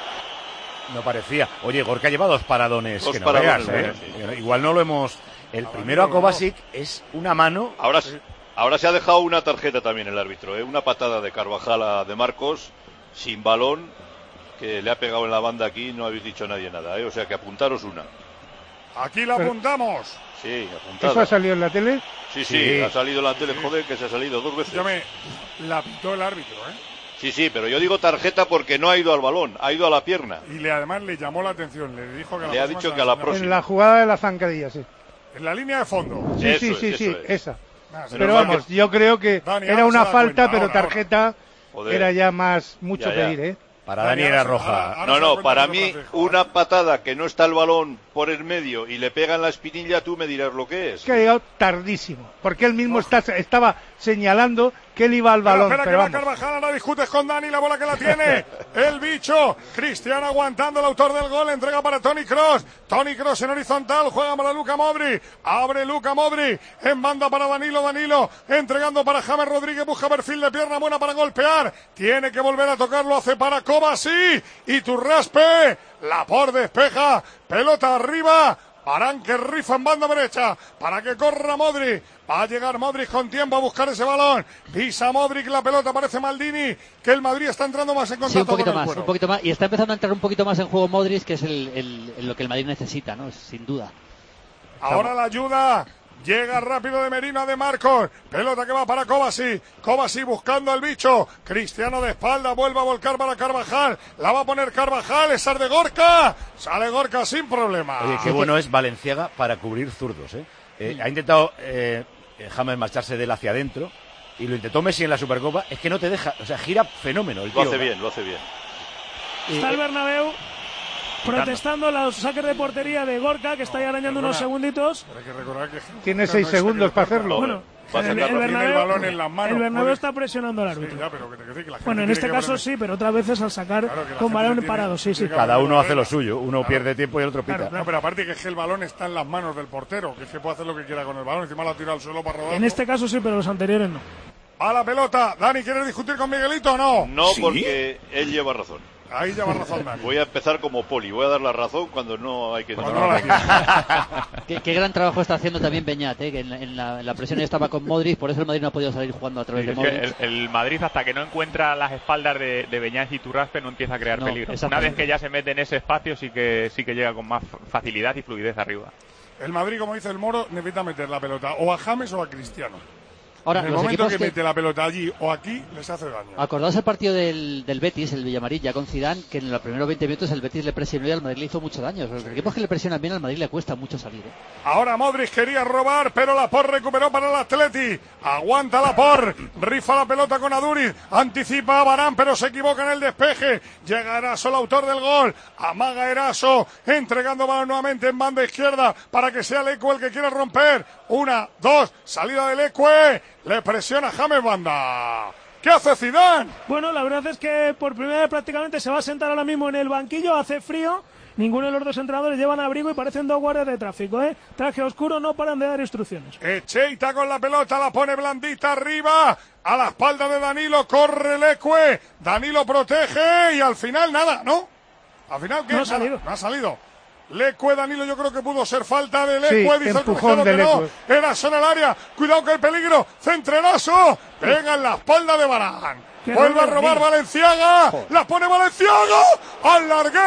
No parecía. Oye, Gorka lleva dos paradones Dos que no paradones, veas, ¿eh? bueno, Igual no lo hemos... El primero a Kovacic es una mano... Ahora, ahora se ha dejado una tarjeta también el árbitro, ¿eh? Una patada de Carvajal a De Marcos, sin balón, que le ha pegado en la banda aquí, no habéis dicho nadie nada, ¿eh? O sea que apuntaros una. Aquí la Pero- apuntamos. Sí, apuntada. ¿Eso ha salido en la tele? Sí, sí, Sí. ha salido en la tele, joder, que se ha salido dos veces. Yo me la pitó el árbitro, ¿eh? Sí, sí, pero yo digo tarjeta porque no ha ido al balón, ha ido a la pierna. Y le, además le llamó la atención, le dijo que a la Le ha próxima dicho se que a la enseñara. próxima. En la jugada de la zancadilla, sí. En la línea de fondo. Sí, Eso sí, es, sí, eso sí, es. esa. Ah, sí. Pero Menos mal vamos, que- yo creo que Dani, era ahora una se da falta, cuenta, pero ahora, ahora. tarjeta Joder. era ya más mucho Ya, ya. pedir, ¿eh? Para Dani era roja. Ahora No, se da no, cuenta para que mí Francisco, una ¿eh? patada que no está el balón por el medio y le pega en la espinilla, tú me dirás lo que es. Es que ha llegado tardísimo, porque él mismo está, estaba señalando que él iba al Espera, balón, espera, pero que va vamos. Carvajal, ahora discutes con Dani, la bola que la tiene, el bicho, Cristiano aguantando, el autor del gol, entrega para Toni Kroos, Toni Kroos en horizontal, juega para Luka Modric, abre Luka Modric, en banda para Danilo, Danilo, entregando para James Rodríguez, busca perfil de pierna buena para golpear, tiene que volver a tocarlo, hace para Kovacic, y Turraspe, la por despeja, pelota arriba, Varane que rifa en banda derecha para que corra Modric. Va a llegar Modric con tiempo a buscar ese balón. Pisa Modric la pelota, parece Maldini que el Madrid está entrando más en sí, un contacto poquito con el más, cuero. un poquito más. Y está empezando a entrar un poquito más en juego Modric, que es el, el- el- lo que el Madrid necesita, ¿no? Sin duda. Ahora la ayuda. Llega rápido de Merino de Marcos. Pelota que va para Kovacic. Kovacic buscando al bicho. Cristiano de espalda. Vuelve a volcar para Carvajal. La va a poner Carvajal. Esa es de Gorka. Sale Gorka sin problema. Oye, qué bueno es Valenciaga para cubrir zurdos, ¿eh? Eh, ha intentado eh, eh, James marcharse de él hacia adentro y lo intentó Messi en la Supercopa. Es que no te deja, o sea, gira fenómeno el Lo tío. hace bien, lo hace bien. Está el Bernabéu protestando los saques de portería de Gorka, que está ahí arañando unos segunditos. Pero hay que recordar que Tiene Gorka seis no es segundos que para Gorka hacerlo. no. Bueno, Va a el, sacarlo. el Tiene el Bernabéu, balón en las manos. el Bernabéu Puede- está presionando al Sí, árbitro. ya, pero que te quiero decir que la gente Bueno, en tiene este que caso aprender. sí, pero otras veces al sacar Claro, que la con gente balón tiene- parado, sí, sí. tiene que Cada uno hace lo Claro. suyo. Uno pierde tiempo y el otro pita. Claro, No, pero aparte que es que el balón está en las manos del portero, que es que puede hacer lo que quiera con el balón, encima lo ha tirado al suelo para rodar. En este caso sí, pero los anteriores no. A la pelota, Dani, ¿quieres discutir con Miguelito o no? No, porque él lleva razón. Ahí lleva razón Dani. Voy a empezar como Poli, voy a dar la razón cuando no hay que Cuando no la tiene. Qué, qué gran trabajo está haciendo también Beñat, ¿eh? Que en la, en, la, en la presión estaba con Modric, por eso el Madrid no ha podido salir jugando a través sí, de Modric. El, el Madrid, hasta que no encuentra las espaldas de, de Beñat y Iturraspe, no empieza a crear no, peligro. Una vez que ya se mete en ese espacio, sí que sí que llega con más facilidad y fluidez arriba. El Madrid, como dice el Moro, necesita meter la pelota o a James o a Cristiano. Ahora, en el los momento que, que mete la pelota allí o aquí, les hace daño. Acordaos el partido del, del Betis, el Villamarín, ya con Zidane, que en los primeros veinte minutos el Betis le presionó y al Madrid le hizo mucho daño. Los equipos que le presionan bien al Madrid le cuesta mucho salir. ¿eh? Ahora Modric quería robar, pero Laporte recuperó para el Atleti. Aguanta Laporte, rifa la pelota con Aduriz, anticipa a Varane, pero se equivoca en el despeje. Llega Eraso, el autor del gol. Amaga Eraso, entregando balón nuevamente en banda izquierda para que sea Lecue el que quiere romper. Una, dos, salida de Lecue. Le presiona James Banda. ¿Qué hace Zidane? Bueno, la verdad es que por primera vez prácticamente se va a sentar ahora mismo en el banquillo. Hace frío. Ninguno de los dos entrenadores llevan abrigo y parecen dos guardias de tráfico, ¿eh? Traje oscuro, no paran de dar instrucciones. Echeita con la pelota, la pone blandita arriba. A la espalda de Danilo, corre Lecue. Danilo protege y al final nada, ¿no? Al final, ¿qué? No ha salido. No ha salido. Lecue, Danilo, yo creo que pudo ser falta de Lecue, sí, dice empujón el de que no. Lecue. Eraso en el área, cuidado que el peligro, Centrenaso, pega en la espalda de Varane. Vuelve a robar Valenciaga, oh. La pone Valenciaga al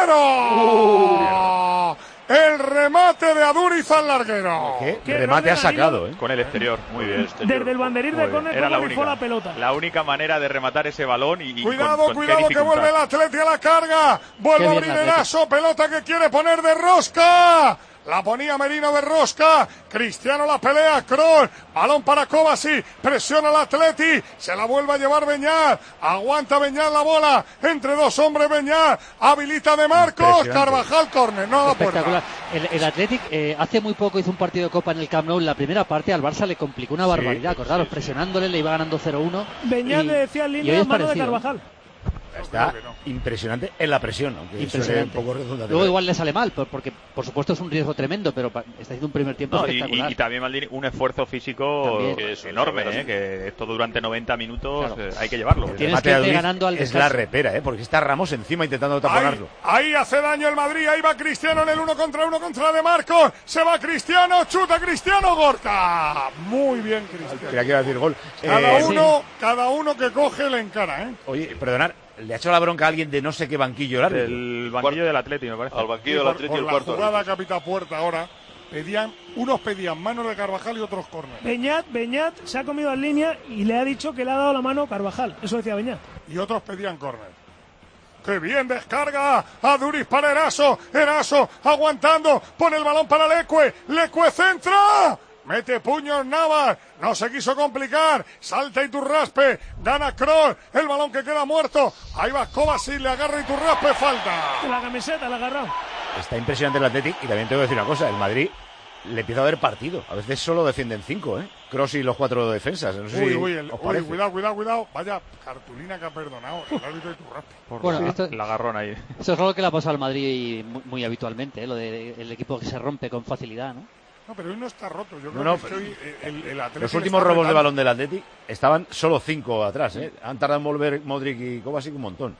larguero. Uh. El remate de Aduriz al larguero. ¿Qué? ¿Qué remate ha sacado, eh? Con el exterior, muy bien. Exterior. Desde el banderín de córner, era la única, la pelota. La única manera de rematar ese balón y, y cuidado, con, con cuidado que vuelve el Atleti a la carga. Vuelve a abrir Eraso, pelota que quiere poner de rosca. La ponía Merino de rosca. Cristiano la pelea. Kroos. Balón para Kovacic. Presiona al Atleti. Se la vuelve a llevar Beñat. Aguanta Beñat la bola. Entre dos hombres Beñat. Habilita de Marcos. Carvajal, córner. No da espectacular. El, el Athletic eh, hace muy poco hizo un partido de Copa en el Camp Nou. En la primera parte al Barça le complicó una barbaridad. Sí, acordaros, sí, presionándole, le iba ganando cero uno. Beñat le decía en línea mano de Carvajal. Está impresionante en la presión, aunque impresionante. Un poco redundante. Luego igual le sale mal, porque por supuesto es un riesgo tremendo, pero está haciendo un primer tiempo no, espectacular. Y, y también Maldini, un esfuerzo físico que es enorme, ¿eh? Que esto durante noventa minutos claro. eh, hay que llevarlo. Tienes que ir ganando al es la repera, ¿eh? Porque está Ramos encima intentando taponarlo. Ahí, ahí hace daño el Madrid, ahí va Cristiano en el uno contra uno contra de Marcos. Se va Cristiano, chuta Cristiano, Gorka. Muy bien Cristiano. Creía que iba a decir gol. Cada eh, uno, sí. cada uno que coge le encara, ¿eh? Oye, perdonar. Le ha hecho la bronca a alguien de no sé qué banquillo el El banquillo del Atleti, me parece. Al banquillo del Atleti, por, el por cuarto. La jugada que apita Puerta ahora, pedían, unos pedían manos de Carvajal y otros córner. Beñat, Beñat se ha comido en línea y le ha dicho que le ha dado la mano Carvajal. Eso decía Beñat. Y otros pedían córner. ¡Qué bien descarga! Aduriz para Eraso. Eraso aguantando. Pone el balón para Lecue. Lecue centra. Mete puños Navas, no se quiso complicar, salta Iturraspe, gana Kroos, el balón que queda muerto, ahí va Kovacic, le agarra Iturraspe, falta. La camiseta la ha agarrado. Está impresionante el Athletic y también tengo que decir una cosa, el Madrid le empieza a ver partido, a veces solo defienden cinco, ¿eh? Kroos y los cuatro defensas, no sé uy, si uy, el, os uy, cuidado, cuidado, cuidado, vaya cartulina que ha perdonado el árbitro Iturraspe. Bueno, sí, esto, el agarrón ahí. Eso es algo que le ha pasado al Madrid muy, muy habitualmente, ¿eh? Lo de el equipo que se rompe con facilidad, ¿no? No, pero hoy no está roto. Yo no, creo no, que estoy, el, el Atleti los últimos robos retando. De balón del Atleti estaban solo cinco atrás, ¿eh? Han tardado en volver Modric y Kovacic un montón.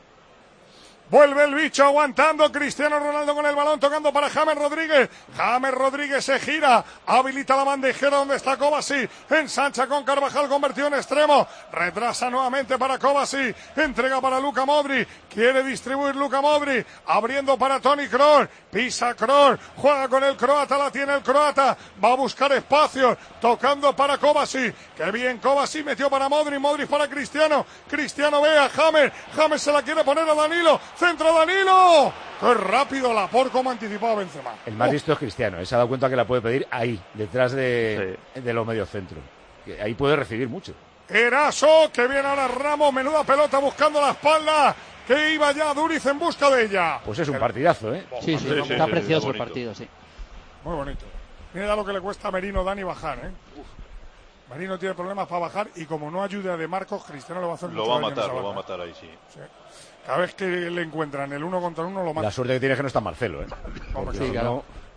Vuelve el bicho aguantando Cristiano Ronaldo con el balón tocando para James Rodríguez. James Rodríguez se gira, habilita la bandejera donde está Kovacic. Ensancha con Carvajal convertido en extremo. Retrasa nuevamente para Kovacic. Entrega para Luka Modric. Quiere distribuir Luka Modric. Abriendo para Toni Kroos. Pisa Kroos. Juega con el croata. La tiene el croata. Va a buscar espacios. Tocando para Kovacic. Qué bien Kovacic metió para Modric. Modric para Cristiano. Cristiano ve a James. James se la quiere poner a Danilo. ¡Centro Danilo! ¡Qué rápido Laporte como anticipaba Benzema! El más listo oh. es Cristiano, ¿eh? Se ha dado cuenta que la puede pedir ahí, detrás de, sí. de los mediocentros. Ahí puede recibir mucho. Eraso, que viene ahora Ramos, menuda pelota buscando la espalda, que iba ya Duriz en busca de ella. Pues es un partidazo, ¿eh? Sí, sí, sí, sí está sí, precioso sí, el partido, sí. Muy bonito. Mira lo que le cuesta a Merino Dani bajar, ¿eh? Uf. Merino tiene problemas para bajar y como no ayuda de Marcos, Cristiano lo va a hacer Lo mucho va a daño matar, en esa lo va a matar ahí, sí. sí. Cada vez que le encuentran el uno contra uno lo mata. La suerte que tiene es que no está Marcelo, ¿eh? Hombre, sí, claro. No... Sí,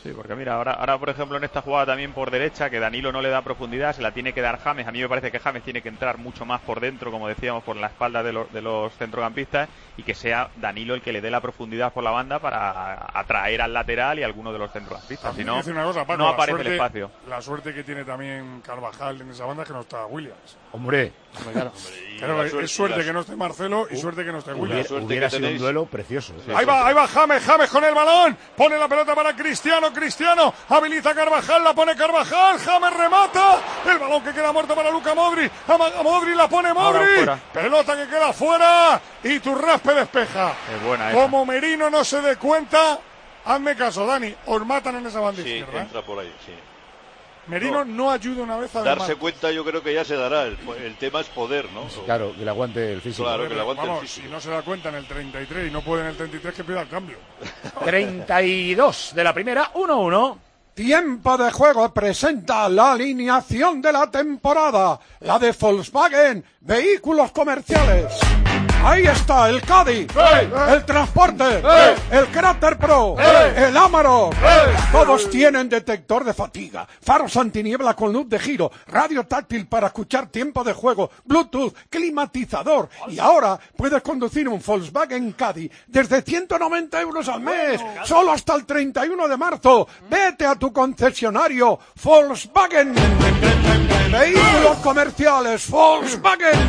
Sí, porque mira, ahora, ahora por ejemplo en esta jugada también por derecha, que Danilo no le da profundidad, se la tiene que dar James. A mí me parece que James tiene que entrar mucho más por dentro, como decíamos, por la espalda de, lo, de los centrocampistas, y que sea Danilo el que le dé la profundidad por la banda para atraer al lateral y a alguno de los centrocampistas. Si no, cosa, Paco, no aparece suerte, el espacio. La suerte que tiene también Carvajal en esa banda es que no está Williams. Hombre, claro. Pero es suerte, suerte que no esté Marcelo y uh, suerte que no esté Williams. Hubiera, hubiera sido un duelo precioso. Sí, ahí sí, va, sí. ahí va James, James con el balón, pone la pelota para Cristiano, Cristiano habilita a Carvajal, la pone Carvajal, James remata, el balón que queda muerto para Luka Modric, amaga Modric, la pone Modric, pelota que queda fuera y Turraspe despeja. Es buena esa. Como Merino no se dé cuenta, hazme caso, Dani, os matan en esa banda sí, izquierda. Entra por ahí, sí. Merino no, no ayuda una vez a darse cuenta, yo creo que ya se dará. El, el tema es poder, ¿no? Claro, que le aguante el físico. Claro, que le aguante Vamos, el físico. Si no se da cuenta en el treinta y tres y no puede en el treinta y tres, que pida el cambio. treinta y dos de la primera, uno uno. Tiempo de juego presenta la alineación de la temporada, la de Volkswagen Vehículos Comerciales. Ahí está el Caddy, ¡hey! El Transporte, ¡hey! El Cráter Pro, ¡hey! El Amarok, ¡hey! Todos tienen detector de fatiga, faros antiniebla con luz de giro, radio táctil para escuchar tiempo de juego, Bluetooth, climatizador, y ahora puedes conducir un Volkswagen Caddy desde ciento noventa euros al mes, solo hasta el treinta y uno de marzo. Vete a tu concesionario Volkswagen. Vehículos Comerciales Volkswagen.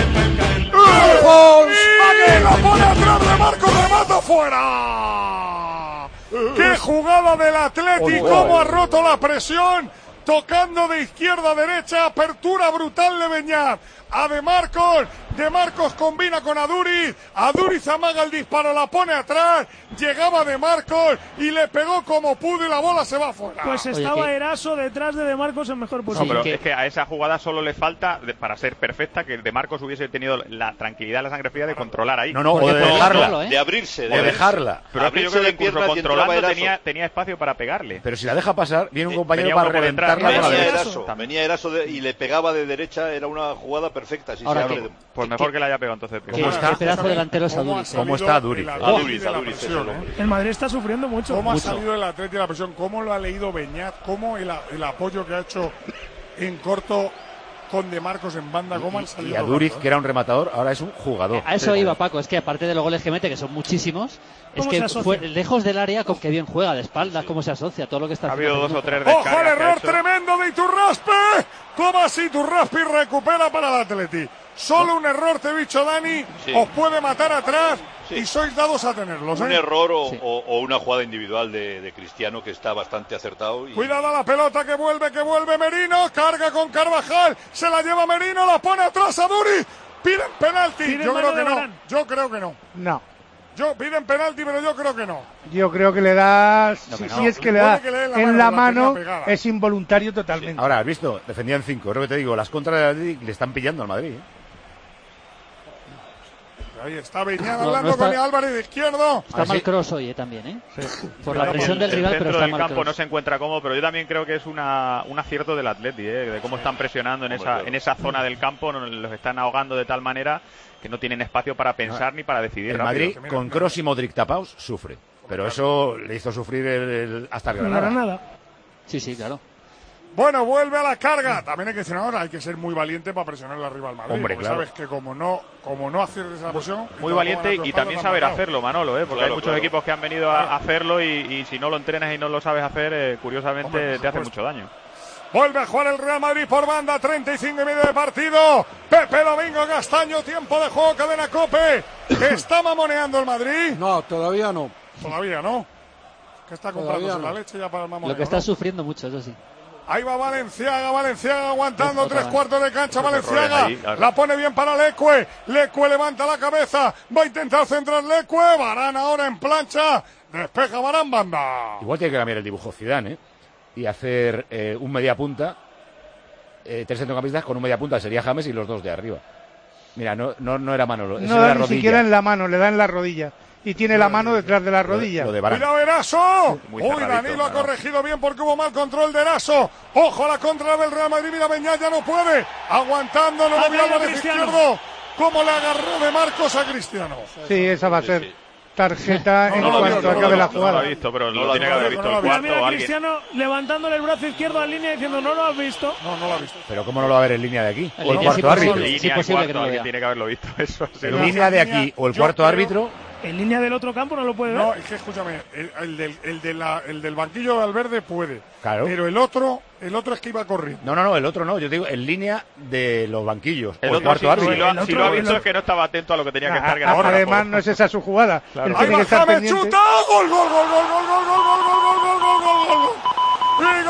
Volkswagen la pone atrás de Marcos, remata fuera. ¡Qué jugada del Atleti! ¡Cómo ha roto la presión! Tocando de izquierda a derecha, apertura brutal de Beñat. A De Marcos, De Marcos combina con Aduriz, Aduriz amaga el disparo, la pone atrás, llegaba De Marcos y le pegó como pudo y la bola se va fuera. Pues estaba Oye, Eraso detrás de De Marcos en mejor posición. No, pero es que a esa jugada solo le falta, de, para ser perfecta, que De Marcos hubiese tenido la tranquilidad, la sangre fría de controlar ahí. No, no, o de dejarla. Solo, ¿eh? De abrirse. De, de dejarla. Pero es que yo creo que incluso controlando tenía, tenía espacio para pegarle. Pero si la deja pasar, viene un compañero eh, para reventarla. Venía, venía Eraso, venía Eraso de, y le pegaba de derecha, era una jugada perfecta. Si Ahora se que, pues mejor que, que la haya pegado entonces. ¿Qué, ¿Qué pedazo delantero es Aduriz? ¿Cómo está Aduriz? Aduriz, Aduriz. El Madrid está sufriendo mucho. ¿Cómo mucho. ha salido el Atleti de la presión? ¿Cómo lo ha leído Beñat? ¿Cómo el, el apoyo que ha hecho en corto con De Marcos en banda? ¿Cómo han salido? Y Aduriz, que era un rematador, ahora es un jugador. A eso iba, Paco. Es que aparte de los goles que mete, que son muchísimos, es que fue lejos del área, con que bien juega de espaldas, cómo se asocia, todo lo que está ha habido dos o tres descargas. ¡Ojo al error tremendo de Iturraspe! ¿Cómo así Iturraspe recupera para el Atleti? Solo un error, te he dicho, Dani, sí. Os puede matar atrás sí. Y sois dados a tenerlos. Un ¿eh? error o, sí. o, o una jugada individual de, de Cristiano que está bastante acertado. Y... Cuidado la pelota que vuelve, que vuelve Merino, carga con Carvajal, se la lleva Merino, la pone atrás a Duri, piden penalti. ¿Piden yo creo que no, Barán? yo creo que no. No. Yo piden penalti, pero yo creo que no. Yo creo que le da, no, si, no. si es que le da que le en la en mano, la mano es involuntario totalmente. Sí. Ahora, has visto, defendían cinco, creo que te digo, las contras de le están pillando al Madrid. ¿eh? Ahí está Beñat no, hablando no está, con Álvarez de izquierdo. Está mal Kroos hoy eh, también, ¿eh? Sí. Por la presión del el rival, pero está del mal campo Kroos. No se encuentra cómodo, pero yo también creo que es una, un acierto del Atleti, ¿eh? De cómo están presionando en esa, en esa zona del campo, los están ahogando de tal manera que no tienen espacio para pensar ni para decidir. El rápido. Madrid, con Kroos y Modric tapaos, sufre. Pero eso le hizo sufrir el, el, hasta el Granada. Granada. Sí, sí, claro. Bueno, vuelve a la carga. También hay que decir ahora, hay que ser muy valiente para presionarle arriba al Madrid. Hombre, claro. Sabes que como no, como no aciertes esa presión. Muy valiente y también saber hacerlo, Manolo, ¿eh? Porque claro, hay muchos claro. equipos que han venido a hacerlo y, y si no lo entrenas y no lo sabes hacer, eh, curiosamente Hombre, te hace mucho daño. Vuelve a jugar el Real Madrid por banda, treinta y cinco y medio de partido. Pepe Domingo Castaño, tiempo de juego, cadena COPE. ¿Está mamoneando el Madrid? No, todavía no. Todavía no. Que está comprándose no. la leche ya para el mamoneo. Lo que está ¿no? sufriendo mucho, eso sí. Ahí va Valenciaga, Valenciaga aguantando tres cuartos de cancha, Valenciaga, ahí, claro. La pone bien para Lecue, Lecue levanta la cabeza, va a intentar centrar Lecue, Varane ahora en plancha, despeja Varane, banda. Igual tiene que cambiar el dibujo Zidane, ¿eh? Y hacer eh, un media punta, eh, tres centrocampistas con un media punta, sería James y los dos de arriba. Mira, no, no, no era mano, no da ni siquiera en la mano, le da en la rodilla. Y tiene la mano detrás de la rodilla. Lo de ¡Cuidado, Eraso! Uy, Danilo ha corregido bien porque hubo mal control de Eraso. ¡Ojo a la contra del Real Madrid! Mira, Beñat ya no puede. Aguantando, no lo vio Álvarez izquierdo. ¿Cómo le agarró De Marcos a Cristiano? Sí, esa va a ser. tarjeta no, en no, cuanto no, acabe no, la no, jugada. No lo ha visto, pero no lo tiene que haber visto el cuarto mira, o alguien. Cristiano levantándole el brazo izquierdo a línea diciendo no lo has visto. No, no lo ha visto. Pero ¿cómo no lo va a ver en línea de aquí? En ¿O el línea cuarto sí árbitro? posible, sí posible que no lo vea. Tiene que haberlo visto eso. Sí, ¿En no. línea de aquí o el Yo cuarto creo- árbitro? En línea del otro campo no lo puede ver. No, es que escúchame, el, el del, el, de la, el del banquillo de Valverde puede. Claro. Pero el otro, el otro es que iba corriendo. No, no, no, el otro no. Yo digo en línea de los banquillos. El o el otro cuarto sí, árbitro. si lo, ha- El si otro- lo ha el visto otro- es que no estaba atento a lo que tenía que A- estar. que a- era además, todo. no es esa su jugada. Claro. Él Ahí tiene va que estar James, pendiente. chuta, gol, gol, gol, gol, gol, gol, gol, gol, gol, gol, gol, gol, gol, gol, gol. Y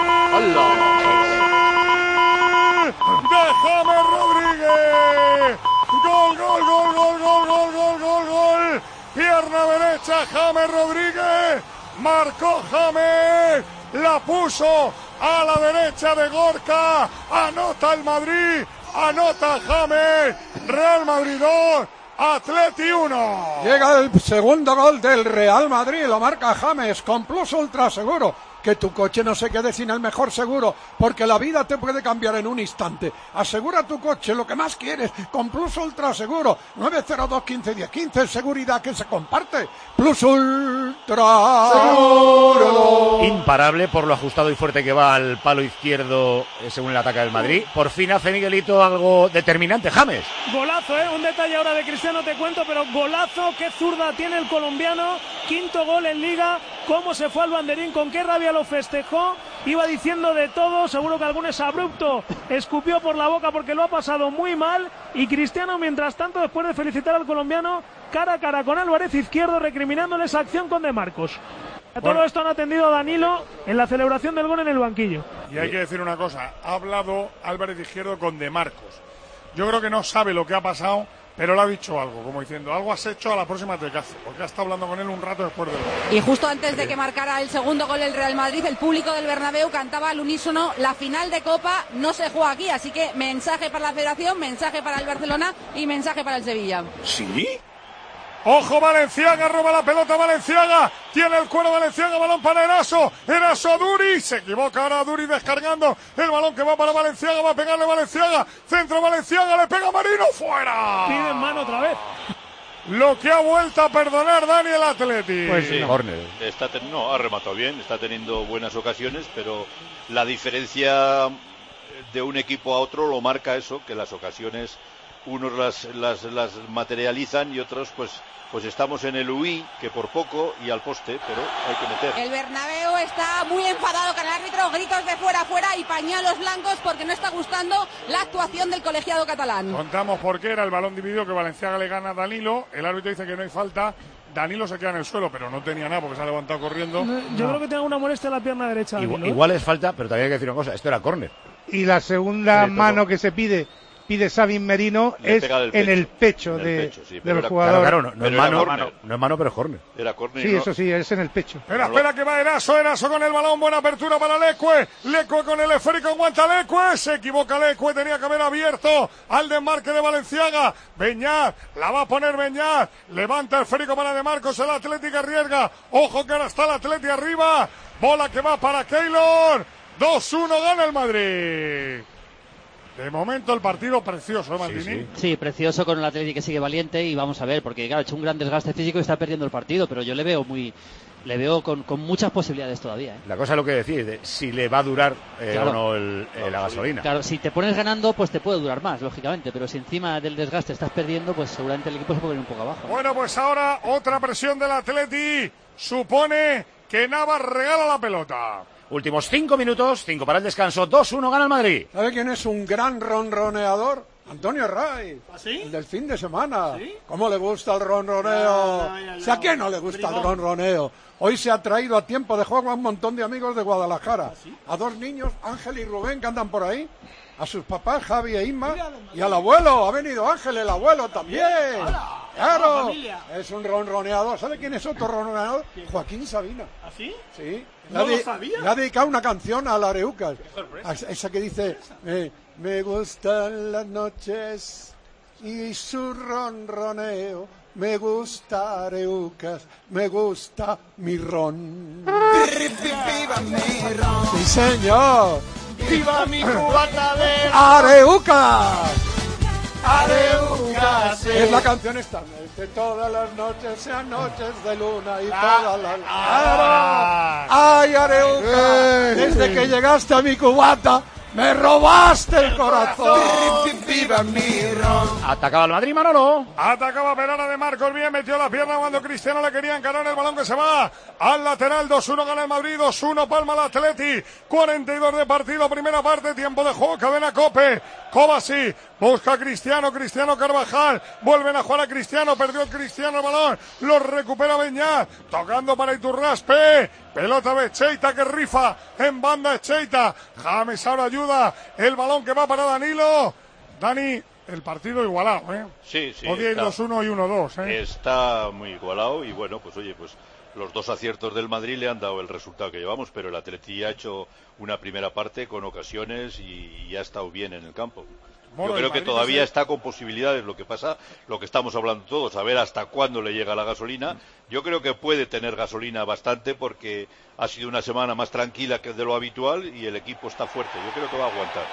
gol de James Rodríguez. Gol, gol, gol, gol, gol, gol, gol, gol, gol. Pierna derecha, James Rodríguez. Marcó James. La puso a la derecha de Gorka. Anota el Madrid. Anota James. Real Madrid dos. Atleti uno. Llega el segundo gol del Real Madrid, lo marca James con Plus Ultra Seguro. Que tu coche no se quede sin el mejor seguro, porque la vida te puede cambiar en un instante. Asegura tu coche lo que más quieres con Plus Ultra Seguro. nueve cero dos, quince, diez, quince, seguridad que se comparte. Plus Ultra Seguro. Imparable por lo ajustado y fuerte que va al palo izquierdo eh, según el ataque del Madrid. Por fin hace Miguelito algo determinante, James. Golazo, ¿eh? Un detalle ahora de Cristiano te cuento, pero golazo, qué zurda tiene el colombiano. Quinto gol en Liga, cómo se fue al banderín, con qué rabia lo festejó. Iba diciendo de todo, seguro que algún es abrupto, escupió por la boca porque lo ha pasado muy mal. Y Cristiano, mientras tanto, después de felicitar al colombiano, cara a cara con Álvarez Izquierdo, recriminándole esa acción con De Marcos. A todo Bueno. esto han atendido a Danilo en la celebración del gol en el banquillo. Y hay que decir una cosa, ha hablado Álvarez Izquierdo con De Marcos. Yo creo que no sabe lo que ha pasado, pero le ha dicho algo, como diciendo, algo has hecho, a la próxima te cazo, porque ha estado hablando con él un rato después del gol. Y justo antes de que marcara el segundo gol el Real Madrid, el público del Bernabéu cantaba al unísono: la final de Copa no se juega aquí. Así que mensaje para la Federación, mensaje para el Barcelona y mensaje para el Sevilla. ¿Sí? Ojo, Valenciaga, roba la pelota Valenciaga, tiene el cuero Valenciaga, balón para Eraso, Eraso Duri, se equivoca ahora Duri descargando el balón que va para Valenciaga, va a pegarle Valenciaga, centro Valenciaga, le pega Marino, fuera. Pide mano otra vez. Lo que ha vuelto a perdonar Daniel Atleti. Pues sí, no. está ten... no, ha rematado bien, está teniendo buenas ocasiones, pero la diferencia de un equipo a otro lo marca eso, que las ocasiones unos las, las, las materializan y otros pues pues estamos en el U I, que por poco, y al poste, pero hay que meter. El Bernabéu está muy enfadado con el árbitro, gritos de fuera, fuera y pañuelos blancos porque no está gustando la actuación del colegiado catalán. Contamos por qué era el balón dividido que Valenciaga le gana a Danilo, el árbitro dice que no hay falta, Danilo se queda en el suelo, pero no tenía nada porque se ha levantado corriendo. Yo creo que tiene una molestia en la pierna derecha. Igual, Danilo, ¿eh? igual es falta, pero también hay que decir una cosa, esto era córner. Y la segunda Sí, mano que se pide pide Sabin Merino Le es pega del en el pecho, en el de, pecho, sí, pero del era- jugador. Claro, claro, no, no Pero es era mano, córner. no es mano, pero es córner. Era córner. Sí, ¿no? eso sí, es en el pecho. Espera, espera que va Eraso, Eraso con el balón, buena apertura para Lecue, Lecue con el esférico, aguanta Lecue, se equivoca Lecue, tenía que haber abierto al desmarque de Valenciaga, Beñat, la va a poner Beñat, levanta el esférico para De Marcos, el Atlético arriesga, ojo que ahora está el Atlético arriba, bola que va para Keylor, dos uno gana el Madrid. De momento el partido precioso, ¿eh, Maldini? Sí, sí. Sí, precioso con el Atlético que sigue valiente y vamos a ver, porque claro, ha hecho un gran desgaste físico y está perdiendo el partido, pero yo le veo muy, le veo con, con muchas posibilidades todavía, ¿eh? La cosa es lo que decís, de si le va a durar eh, Claro. o no el, eh, la gasolina. Claro, si te pones ganando, pues te puede durar más, lógicamente, pero si encima del desgaste estás perdiendo, pues seguramente el equipo se puede ir un poco abajo. Bueno, pues ahora otra presión del Atleti, supone que Navas regala la pelota. Últimos cinco minutos, cinco para el descanso, dos uno gana el Madrid. ¿Sabe quién es un gran ronroneador? Antonio Ray. ¿Ah, sí? El del fin de semana. ¿Sí? ¿Cómo le gusta el ronroneo? No, no, ya, Si a no. quién no le gusta el Bribón. ronroneo. Hoy se ha traído a tiempo de juego a un montón de amigos de Guadalajara. ¿Ah, sí? A dos niños, Ángel y Rubén, que andan por ahí. A sus papás, Javi e Inma. Mira, de Madrid. Y al abuelo. Ha venido Ángel, el abuelo también. ¡Hala! Claro. ¡La familia! Es un ronroneador. ¿Sabe quién es otro ronroneador? Joaquín Sabina. ¿Así? Sí. No Le ha lo sabía. Le ha dedicado una canción a la Areucas. sorpresa. A esa- esa que dice, eh, me gustan las noches y su ronroneo, me gusta Areucas, me gusta mi ron. Sí, señor. ¡Viva mi cubata de Areucas. Areucas. nunca sé. Es la canción esta. Que todas las noches sean noches de luna y todas las... ¡Ay, Areuca! Desde que llegaste a mi cubata, me robaste el corazón. ¡Viva mi ron! Atacaba el Madrid, Manolo. Atacaba Perana de Marcos, bien metió la pierna cuando Cristiano le quería encarar el balón que se va al lateral. dos uno gana el Madrid, dos uno palma el Atleti. cuarenta y dos de partido, primera parte, tiempo de juego, cadena Cope. Kovacic busca a Cristiano, Cristiano Carvajal, vuelven a jugar a Cristiano, perdió el Cristiano el balón, lo recupera Beñat, tocando para Iturraspe, pelota de Echeita que rifa en banda Echeita, James ahora ayuda, el balón que va para Danilo. Dani, el partido igualado, ¿eh? Sí, sí. Podía ir dos uno y uno dos, ¿eh? Está muy igualado y bueno, pues oye, pues los dos aciertos del Madrid le han dado el resultado que llevamos, pero el Atleti ha hecho una primera parte con ocasiones y, y ha estado bien en el campo. Yo creo que todavía está con posibilidades. Lo que pasa, lo que estamos hablando todos, a ver hasta cuándo le llega la gasolina. Yo creo que puede tener gasolina bastante porque ha sido una semana más tranquila que de lo habitual y el equipo está fuerte. Yo creo que va a aguantar.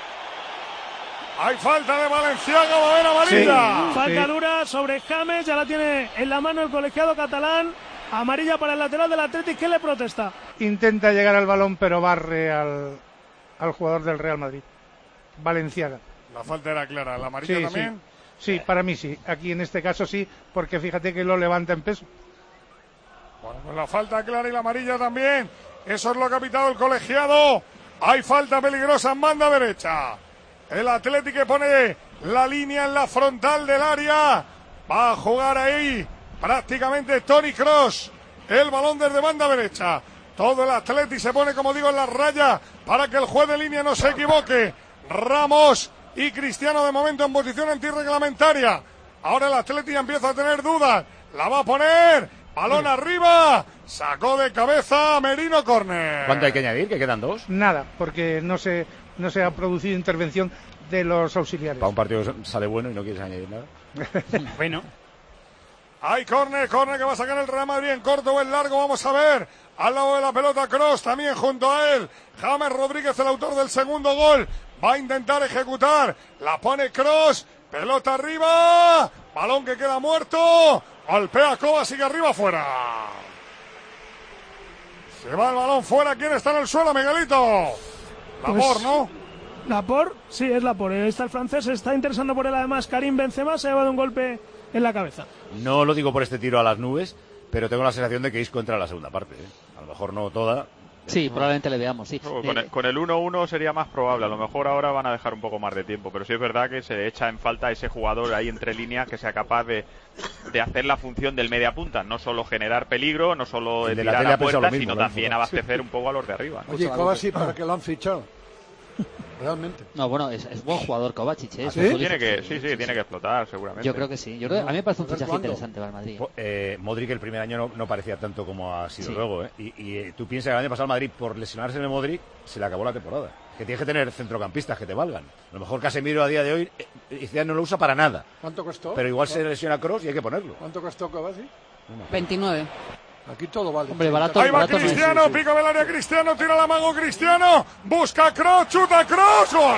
Hay falta de Valenciaga, va a haber amarilla. Sí, falta sí. dura sobre James, ya la tiene en la mano el colegiado catalán. Amarilla para el lateral del Athletic, ¿qué le protesta? Intenta llegar al balón, pero barre al, al jugador del Real Madrid, Valenciaga. La falta era clara, ¿la amarilla sí, también? Sí. sí, para mí sí. Aquí en este caso sí, porque fíjate que lo levanta en peso. Bueno, pues la falta clara y la amarilla también. Eso es lo que ha pitado el colegiado. Hay falta peligrosa en banda derecha. El Athletic que pone la línea en la frontal del área. Va a jugar ahí prácticamente Toni Kroos. El balón desde banda derecha. Todo el Athletic se pone, como digo, en la raya para que el juez de línea no se equivoque. Ramos y Cristiano de momento en posición antirreglamentaria. Ahora el Athletic empieza a tener dudas. La va a poner. Balón arriba. Sacó de cabeza Merino, córner. ¿Cuánto hay que añadir? ¿Que quedan dos? Nada, porque no se, no se ha producido intervención de los auxiliares. Para un partido sale bueno y no quieres añadir nada. Bueno. Hay córner, córner que va a sacar el Real Madrid en corto o en largo. Vamos a ver. Al lado de la pelota Kroos, también junto a él. James Rodríguez, el autor del segundo gol. Va a intentar ejecutar. La pone Kroos. Pelota arriba. Balón que queda muerto. Golpea Kovacic, sigue arriba, fuera. Se va el balón fuera. ¿Quién está en el suelo, Miguelito? Laporte, pues, ¿no? Laporte, sí, es Laporte. Está el francés, se está interesando por él además. Karim Benzema se ha llevado un golpe en la cabeza. No lo digo por este tiro a las nubes, pero tengo la sensación de que Isco entra en la segunda parte, ¿eh? A lo mejor no toda. Sí, probablemente le veamos, sí. Con el, con el uno uno sería más probable. A lo mejor ahora van a dejar un poco más de tiempo, pero sí es verdad que se echa en falta ese jugador ahí entre líneas que sea capaz de, de hacer la función del media punta, no solo generar peligro, no solo de tirar a puertas, sino también abastecer un poco a los de arriba, ¿no? Oye, Kovacic, ¿para qué lo han fichado? Realmente. No, bueno, es, es buen jugador Kovacic, ¿eh? ¿Sí? Tiene que, sí, sí, sí, tiene que explotar, seguramente. Yo creo que sí. Yo creo, a mí me parece un fichaje interesante para el Madrid. Eh, Modric el primer año no, no parecía tanto como ha sido sí. luego, ¿eh? Y, y tú piensas que el año pasado el Madrid, por lesionarse en el Modric, se le acabó la temporada. Que tienes que tener centrocampistas que te valgan. A lo mejor Casemiro a día de hoy eh, no lo usa para nada. ¿Cuánto costó? Pero igual se lesiona Kroos y hay que ponerlo. ¿Cuánto costó Kovacic? veintinueve. Aquí todo vale. Hombre, barato, ahí va barato Cristiano, no es, sí, pico del área Cristiano, tira la mano Cristiano, busca Kroos, chuta Kroos, gol.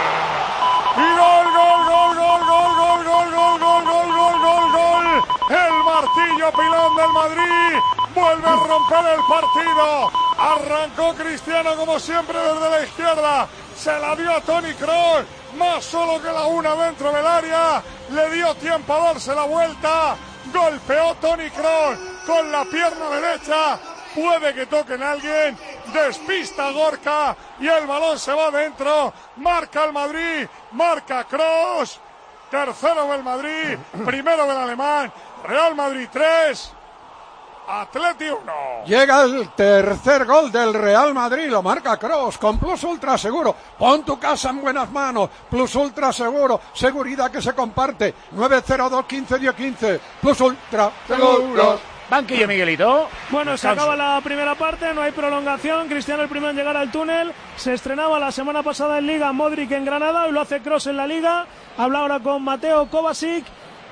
Y gol, gol, gol, gol, gol, gol, gol, gol, gol, gol, gol, gol, gol. El martillo pilón del Madrid vuelve a romper el partido. Arrancó Cristiano como siempre desde la izquierda. Se la dio a Toni Kroos, más solo que la una dentro del área. Le dio tiempo a darse la vuelta. Golpeó Toni Kroos con la pierna derecha. Puede que toquen a alguien. Despista Gorka y el balón se va adentro. Marca el Madrid. Marca Kroos. Tercero del Madrid. Primero del alemán. Real Madrid tres. Atleti uno. Llega el tercer gol del Real Madrid, lo marca Kroos con Plus Ultra Seguro. Pon tu casa en buenas manos. Plus Ultra Seguro, seguridad que se comparte. nueve cero dos quince diez quince. Plus Ultra Seguro. Banquillo, Miguelito. Bueno, Descanso. Se acaba la primera parte, no hay prolongación. Cristiano el primero en llegar al túnel. Se estrenaba la semana pasada en Liga Modric en Granada y lo hace Kroos en la Liga. Habla ahora con Mateo Kovacic.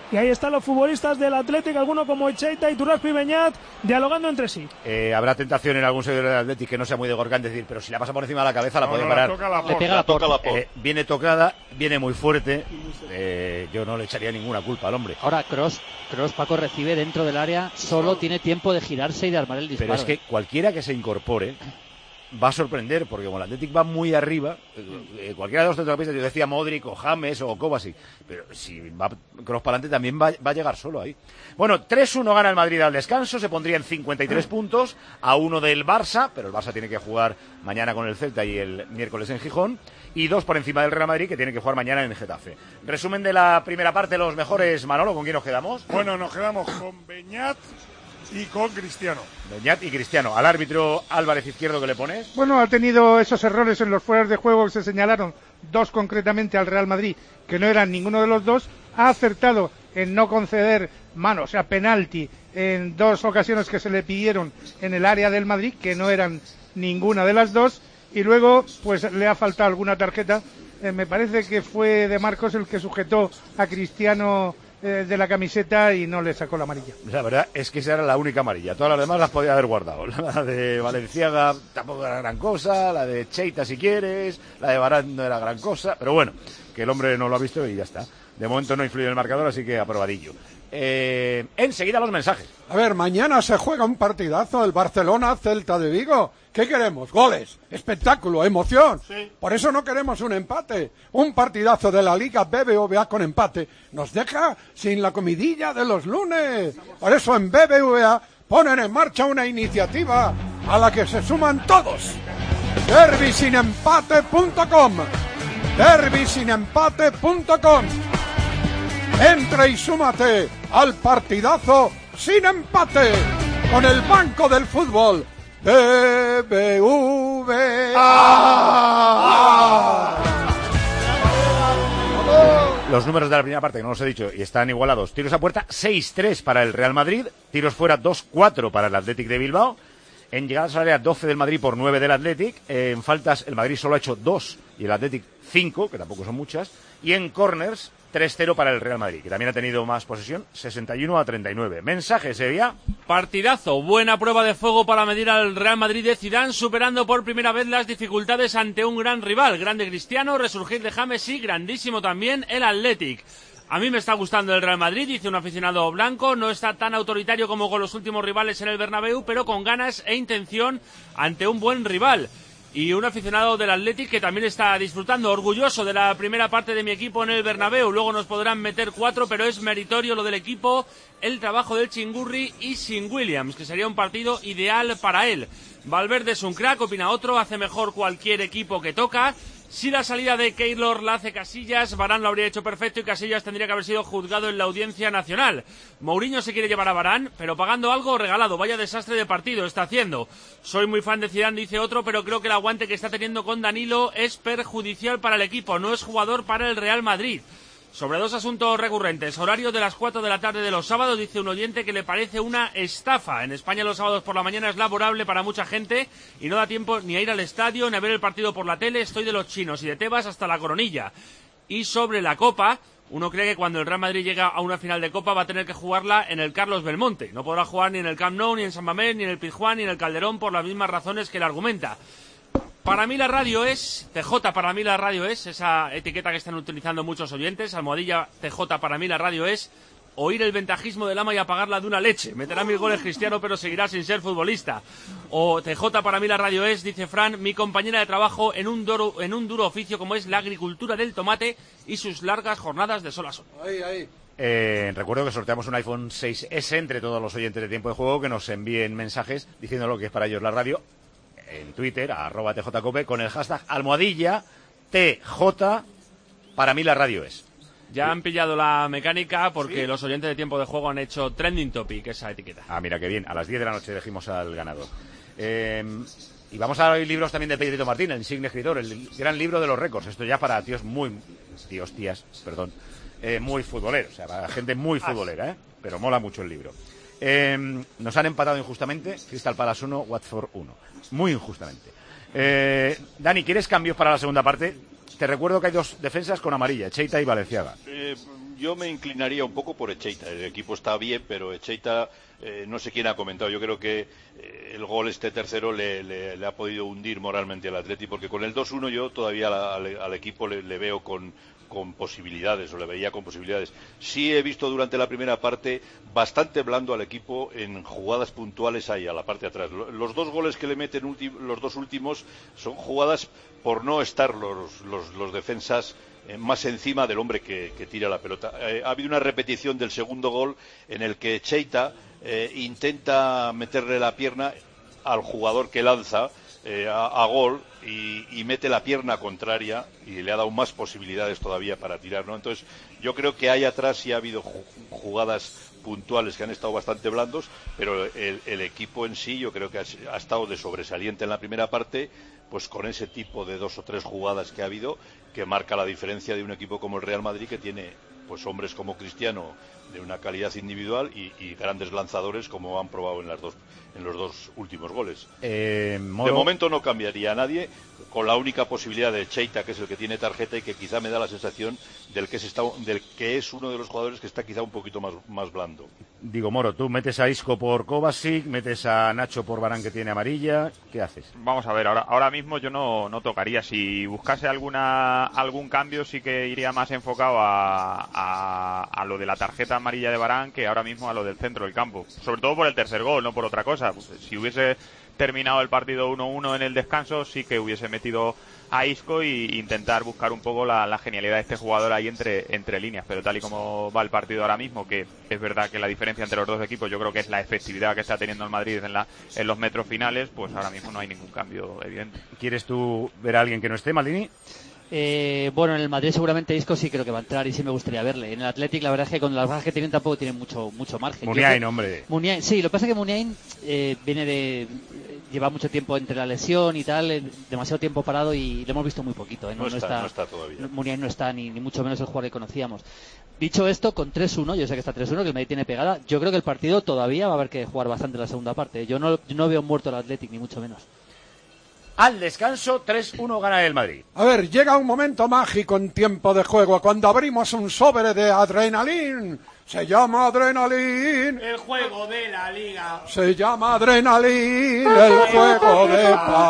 y ahí están los futbolistas del Athletic, alguno como Echeita, Iturraspe y Beñat, dialogando entre sí. Eh, habrá tentación en algún seguidor del Athletic que no sea muy de Gorka, decir, pero si la pasa por encima de la cabeza la no, puede no, parar. La toca la Le pega la toca la eh, viene tocada, viene muy fuerte, eh, yo no le echaría ninguna culpa al hombre. Ahora Kroos, Kroos Paco recibe dentro del área, solo tiene tiempo de girarse y de armar el disparo. Pero es que cualquiera que se incorpore va a sorprender, porque como el Athletic va muy arriba, eh, cualquiera de los centrocampistas, yo decía Modric o James o Kovacic, pero si va Kroos para adelante también va, va a llegar solo ahí. Bueno, tres uno gana el Madrid al descanso, se pondría en cincuenta y tres puntos, a uno del Barça, pero el Barça tiene que jugar mañana con el Celta y el miércoles en Gijón, y dos por encima del Real Madrid, que tiene que jugar mañana en Getafe. Resumen de la primera parte, los mejores, Manolo, ¿con quién nos quedamos? Bueno, nos quedamos con Beñat y con Cristiano. Beñat y Cristiano. Al árbitro Álvarez Izquierdo, ¿qué le pones? Bueno, ha tenido esos errores en los fueras de juego que se señalaron, dos concretamente al Real Madrid, que no eran ninguno de los dos. Ha acertado en no conceder mano, o sea, penalti, en dos ocasiones que se le pidieron en el área del Madrid, que no eran ninguna de las dos. Y luego, pues le ha faltado alguna tarjeta. Eh, me parece que fue De Marcos el que sujetó a Cristiano de la camiseta y no le sacó la amarilla. La verdad es que esa era la única amarilla. Todas las demás las podía haber guardado. La de Valenciaga tampoco era gran cosa, la de Cheita si quieres, la de Varane no era gran cosa, pero bueno, que el hombre no lo ha visto y ya está. De momento no influye en el marcador, así que aprobadillo. Eh, enseguida los mensajes. A ver, mañana se juega un partidazo, el Barcelona-Celta de Vigo. ¿Qué queremos? Goles, espectáculo, emoción. Sí. Por eso no queremos un empate. Un partidazo de la Liga B B V A con empate nos deja sin la comidilla de los lunes. Por eso en B B V A ponen en marcha una iniciativa a la que se suman todos. derby sin empate punto com derby sin empate punto com. Entra y súmate al partidazo sin empate con el Banco del Fútbol B B V A. Los números de la primera parte, que no los he dicho, y están igualados. Tiros a puerta, seis tres para el Real Madrid. Tiros fuera, dos cuatro para el Athletic de Bilbao. En llegadas al área, doce del Madrid por nueve del Athletic. En faltas, el Madrid solo ha hecho dos y el Athletic cinco, que tampoco son muchas. Y en corners, tres cero para el Real Madrid, que también ha tenido más posesión, sesenta y uno a treinta y nueve. Mensaje, Sevilla. Partidazo, buena prueba de fuego para medir al Real Madrid de Zidane, superando por primera vez las dificultades ante un gran rival. Grande Cristiano, resurgir de James y grandísimo también el Athletic. A mí me está gustando el Real Madrid, dice un aficionado blanco, no está tan autoritario como con los últimos rivales en el Bernabéu, pero con ganas e intención ante un buen rival. Y un aficionado del Athletic que también está disfrutando, orgulloso de la primera parte de mi equipo en el Bernabéu. Luego nos podrán meter cuatro, pero es meritorio lo del equipo, el trabajo del Chingurri y sin Williams, que sería un partido ideal para él. Valverde es un crack, opina otro, hace mejor cualquier equipo que toca. Si la salida de Keylor la hace Casillas, Varane lo habría hecho perfecto y Casillas tendría que haber sido juzgado en la audiencia nacional. Mourinho se quiere llevar a Varane, pero pagando algo o regalado. Vaya desastre de partido está haciendo. Soy muy fan de Zidane, dice otro, pero creo que el aguante que está teniendo con Danilo es perjudicial para el equipo. No es jugador para el Real Madrid. Sobre dos asuntos recurrentes, horario de las cuatro de la tarde de los sábados, dice un oyente que le parece una estafa. En España los sábados por la mañana es laborable para mucha gente y no da tiempo ni a ir al estadio ni a ver el partido por la tele. Estoy de los chinos y de Tebas hasta la Coronilla. Y sobre la Copa, uno cree que cuando el Real Madrid llega a una final de Copa va a tener que jugarla en el Carlos Belmonte. No podrá jugar ni en el Camp Nou, ni en San Mamés, ni en el Pizjuán, ni en el Calderón por las mismas razones que él argumenta. Para mí la radio es, T J para mí la radio es, esa etiqueta que están utilizando muchos oyentes, almohadilla T J para mí la radio es, oír el ventajismo del ama y apagarla de una leche. Meterá mil goles Cristiano pero seguirá sin ser futbolista. O T J para mí la radio es, dice Fran, mi compañera de trabajo en un duro, en un duro oficio como es la agricultura del tomate y sus largas jornadas de sol a sol. Ahí, ahí. Eh, recuerdo que sorteamos un iPhone seis ese entre todos los oyentes de Tiempo de Juego que nos envíen mensajes diciendo lo que es para ellos la radio. En Twitter, arroba T J Cope, con el hashtag almohadilla T J, para mí la radio es. Ya han pillado la mecánica porque ¿sí? Los oyentes de Tiempo de Juego han hecho trending topic esa etiqueta. Ah, mira qué bien, a las diez de la noche elegimos al ganador. Eh, y vamos a oír libros también de Pedrito Martín, el insigne escritor, el gran libro de los récords. Esto ya para tíos muy, tíos, tías, perdón, eh, muy futboleros, o sea, para gente muy futbolera, ¿eh? Pero mola mucho el libro. Eh, nos han empatado injustamente, Crystal Palace uno, Watford uno. Muy injustamente. Eh, Dani, ¿quieres cambios para la segunda parte? Te recuerdo que hay dos defensas con amarilla, Cheita y Valenciaga. Eh, yo me inclinaría un poco por Echeita. El equipo está bien, pero Echeita, eh, no sé quién ha comentado, yo creo que eh, el gol este tercero le, le, le ha podido hundir moralmente al Atleti, porque con el dos uno yo todavía la, al, al equipo le, le veo con, con posibilidades, o le veía con posibilidades. Sí he visto durante la primera parte bastante blando al equipo en jugadas puntuales ahí, a la parte de atrás. Los dos goles que le meten, los dos últimos, son jugadas por no estar los, los, los defensas eh, más encima del hombre que, que tira la pelota. Eh, ha habido una repetición del segundo gol en el que Cheita eh, intenta meterle la pierna al jugador que lanza eh, a, a gol y, y mete la pierna contraria y le ha dado más posibilidades todavía para tirar, ¿no? Entonces yo creo que ahí atrás sí ha habido jugadas puntuales que han estado bastante blandos, pero el, el equipo en sí yo creo que ha, ha estado de sobresaliente en la primera parte, pues con ese tipo de dos o tres jugadas que ha habido, que marca la diferencia de un equipo como el Real Madrid, que tiene pues hombres como Cristiano de una calidad individual y, y grandes lanzadores como han probado en las dos en los dos últimos goles. Eh, de momento no cambiaría a nadie, con la única posibilidad de Cheita, que es el que tiene tarjeta y que quizá me da la sensación del que, se está, del que es uno de los jugadores que está quizá un poquito más, más blando. Digo, Moro, tú metes a Isco por Kovacic, metes a Nacho por Varane, que tiene amarilla, ¿qué haces? Vamos a ver, ahora, ahora mismo yo no, no tocaría. Si buscase alguna algún cambio, sí que iría más enfocado a, a, a lo de la tarjeta amarilla de Varane, que ahora mismo a lo del centro del campo. Sobre todo por el tercer gol, no por otra cosa. Pues, si hubiese terminado el partido uno uno en el descanso, sí que hubiese metido a Isco y intentar buscar un poco la, la genialidad de este jugador ahí entre, entre líneas, pero tal y como va el partido ahora mismo, que es verdad que la diferencia entre los dos equipos yo creo que es la efectividad que está teniendo el Madrid en, la, en los metros finales, pues ahora mismo no hay ningún cambio evidente. ¿Quieres tú ver a alguien que no esté, Maldini? Eh, bueno, en el Madrid seguramente Isco sí creo que va a entrar y sí me gustaría verle. En el Athletic la verdad es que con las bajas que tienen tampoco tienen mucho mucho margen. Muniain, hombre. Muniain, sí, lo que pasa es que Muniain eh, viene de... lleva mucho tiempo entre la lesión y tal, eh, demasiado tiempo parado y lo hemos visto muy poquito. ¿eh? No, no, no, está, está, no está todavía. Muniain no está, ni, ni mucho menos el jugador que conocíamos. Dicho esto, con tres uno, yo sé que está tres uno, que el Madrid tiene pegada, yo creo que el partido todavía va a haber que jugar bastante en la segunda parte. Yo no, yo no veo muerto el Athletic, ni mucho menos. Al descanso, tres uno gana el Madrid. A ver, llega un momento mágico en tiempo de juego, cuando abrimos un sobre de adrenalín. Se llama adrenalín. El juego de la liga. Se llama adrenalín, el juego de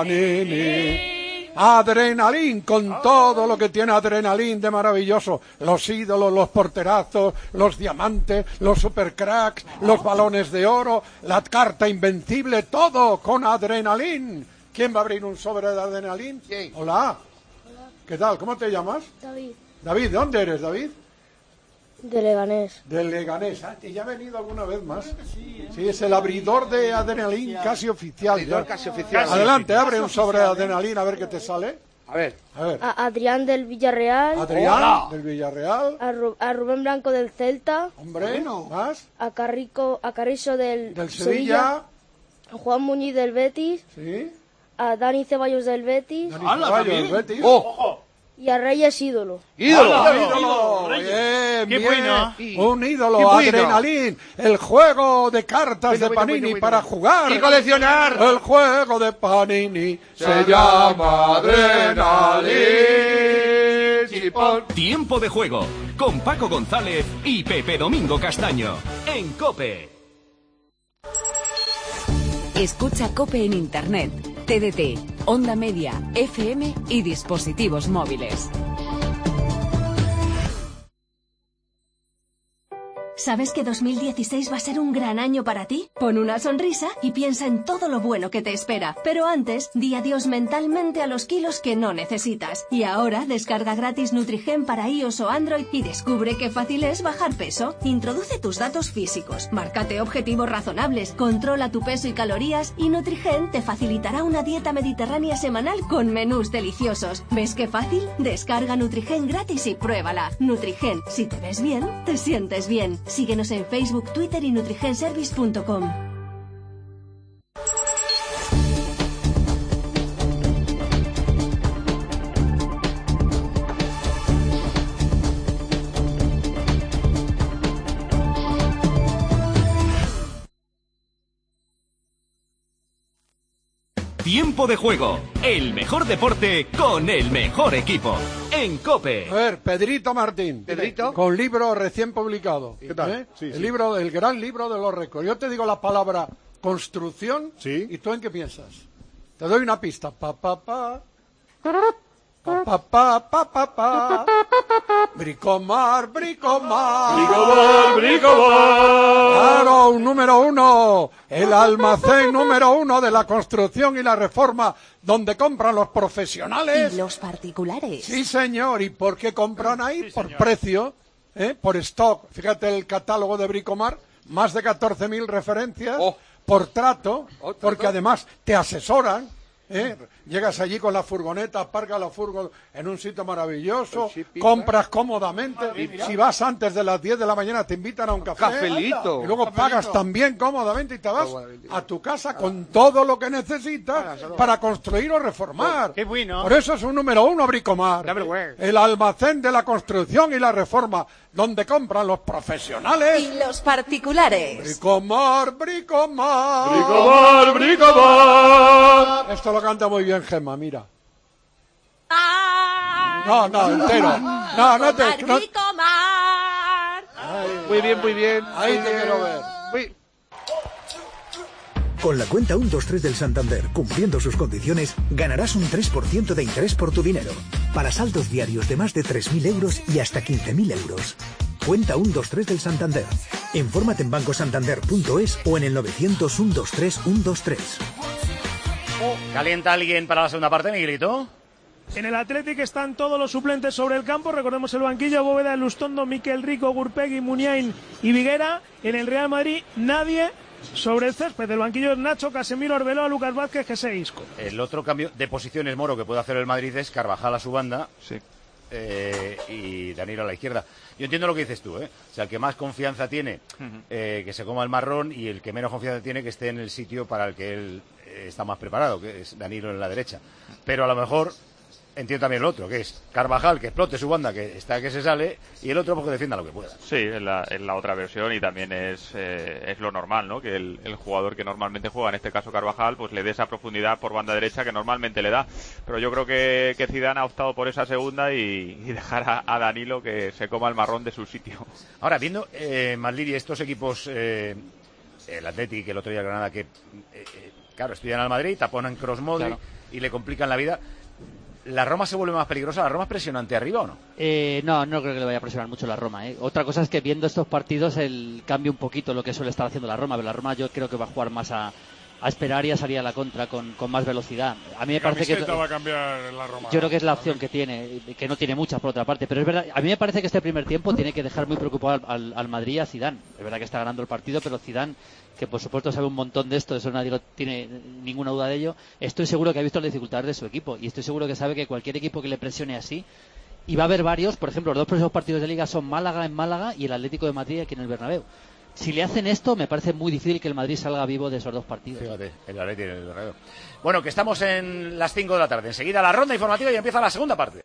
Panini. Adrenalín, con todo lo que tiene adrenalín de maravilloso. Los ídolos, los porterazos, los diamantes, los supercracks, los balones de oro, la carta invencible, todo con adrenalín. ¿Quién va a abrir un sobre de adrenalín? Sí. Hola. Hola. ¿Qué tal? ¿Cómo te llamas? David. David, ¿de dónde eres, David? De Leganés. De Leganés. Ah, ¿y ya ha venido alguna vez más? Sí, ¿eh? Sí, es el abridor de adrenalín casi oficial. Abridor casi oficial. Adelante, Casi abre un oficial, sobre de ¿eh? adrenalín a ver qué te sale. A ver. A ver. A Adrián del Villarreal. Adrián Hola. del Villarreal. A, Ru- a Rubén Blanco del Celta. Hombre, ¿más? A Carrico, a Carrizo del, Del Sevilla. A Juan Muñiz del Betis. Sí. A Dani Ceballos del Betis. Dani Ceballos del Betis. ¡Oh! Y a Reyes ídolo. ¡Ídolo! ¡Hola! ¡Ídolo! Reyes. Bien, ¡Qué bien. bueno! Un ídolo, ¡Qué bueno! adrenalín. El juego de cartas Bueno, de bueno, Panini bueno, bueno. para jugar. Y coleccionar. El juego de Panini Se llama adrenalín. Tiempo de juego con Paco González y Pepe Domingo Castaño en COPE. Escucha COPE en Internet, T D T, Onda Media, F M y dispositivos móviles. ¿Sabes que dos mil dieciséis va a ser un gran año para ti? Pon una sonrisa y piensa en todo lo bueno que te espera. Pero antes, di adiós mentalmente a los kilos que no necesitas. Y ahora, descarga gratis Nutrigen para iOS o Android y descubre qué fácil es bajar peso. Introduce tus datos físicos, márcate objetivos razonables, controla tu peso y calorías y Nutrigen te facilitará una dieta mediterránea semanal con menús deliciosos. ¿Ves qué fácil? Descarga Nutrigen gratis y pruébala. Nutrigen, si te ves bien, te sientes bien. Síguenos en Facebook, Twitter y nutrigenservice punto com. Tiempo de juego. El mejor deporte con el mejor equipo. En COPE. A ver, Pedrito Martín. Pedrito. Con libro recién publicado. ¿Qué tal? ¿Eh? Sí, el sí. libro, el gran libro de los récords. Yo te digo la palabra construcción. Sí. ¿Y tú en qué piensas? Te doy una pista. Pa, pa, pa. Pa, pa, pa, pa, pa, pa. Bricomar, Bricomar. Bricomar, Bricomar. Claro, un número uno. El almacén número uno de la construcción y la reforma, donde compran los profesionales. Y los particulares. Sí, señor. ¿Y por qué compran ahí? Sí, por precio, ¿eh? Por stock. Fíjate el catálogo de Bricomar, más de catorce mil referencias. Oh. Por trato, porque además te asesoran. ¿Eh? Llegas allí con la furgoneta, aparcas la furgo en un sitio maravilloso, compras cómodamente. Si vas antes de las diez de la mañana, te invitan a un café. Cafelito. Y luego Cafelito. pagas también cómodamente y te vas a tu casa con todo lo que necesitas para construir o reformar. Qué bueno. Por eso es un número uno Bricomar. El almacén de la construcción y la reforma, donde compran los profesionales. Y los particulares. Bricomar, Bricomar. Bricomar, Bricomar. Esto lo canta muy bien Gemma, mira. No, no, entero. No, no te... No... Muy bien, muy bien. Ahí te quiero ver. Muy... Con la cuenta uno dos tres del Santander, cumpliendo sus condiciones, ganarás un tres por ciento de interés por tu dinero. Para saldos diarios de más de tres mil euros y hasta quince mil euros. Cuenta uno dos tres del Santander. Infórmate en banco santander punto es o en el novecientos uno dos tres uno dos tres. ¿Calienta alguien para la segunda parte, Miguelito? En el Athletic están todos los suplentes sobre el campo. Recordemos el banquillo: Bóveda, Elustondo, Miquel Rico, Gurpegui, Muniain y Viguera. En el Real Madrid, nadie sobre el césped. El banquillo es Nacho, Casemiro, Arbeloa, Lucas Vázquez, José Isco. El otro cambio de posiciones, Moro, que puede hacer el Madrid es Carvajal a su banda. Sí. Eh, y Danilo a la izquierda. Yo entiendo lo que dices tú, ¿eh? O sea, el que más confianza tiene, uh-huh. eh, que se coma el marrón, y el que menos confianza tiene, que esté en el sitio para el que él eh, está más preparado, que es Danilo en la derecha. Pero a lo mejor entiendo también el otro, que es Carvajal, que explote su banda, que está que se sale, y el otro porque defienda lo que pueda. Sí, es la, es la otra versión, y también es eh, es lo normal, ¿no? Que el, el jugador que normalmente juega, en este caso Carvajal, pues le dé esa profundidad por banda derecha que normalmente le da. Pero yo creo que, que Zidane ha optado por esa segunda y, y dejar a, a Danilo que se coma el marrón de su sitio. Ahora, viendo, eh, Maliri, estos equipos, eh, el Athletic, el otro día Granada, que, eh, eh, claro, estudian al Madrid, taponan Cross-Modric, claro, y le complican la vida. ¿La Roma se vuelve más peligrosa? ¿La Roma es presionante arriba o no? Eh, no, no creo que le vaya a presionar mucho la Roma. ¿eh? Otra cosa es que viendo estos partidos el cambia un poquito lo que suele estar haciendo la Roma. Pero la Roma yo creo que va a jugar más a, a esperar y a salir a la contra con, con más velocidad. A mí me parece que va a cambiar la Roma. Yo creo que es la opción que tiene, que no tiene muchas por otra parte. Pero es verdad, a mí me parece que este primer tiempo tiene que dejar muy preocupado al, al, al Madrid y a Zidane. Es verdad que está ganando el partido, pero Zidane, que por supuesto sabe un montón de esto, eso nadie no tiene ninguna duda de ello, estoy seguro que ha visto las dificultades de su equipo y estoy seguro que sabe que cualquier equipo que le presione así, y va a haber varios, por ejemplo, los dos próximos partidos de Liga son Málaga en Málaga y el Atlético de Madrid aquí en el Bernabéu. Si le hacen esto, me parece muy difícil que el Madrid salga vivo de esos dos partidos. Fíjate, el Atlético en el Bernabéu. Bueno, que estamos en las cinco de la tarde, enseguida la ronda informativa y empieza la segunda parte.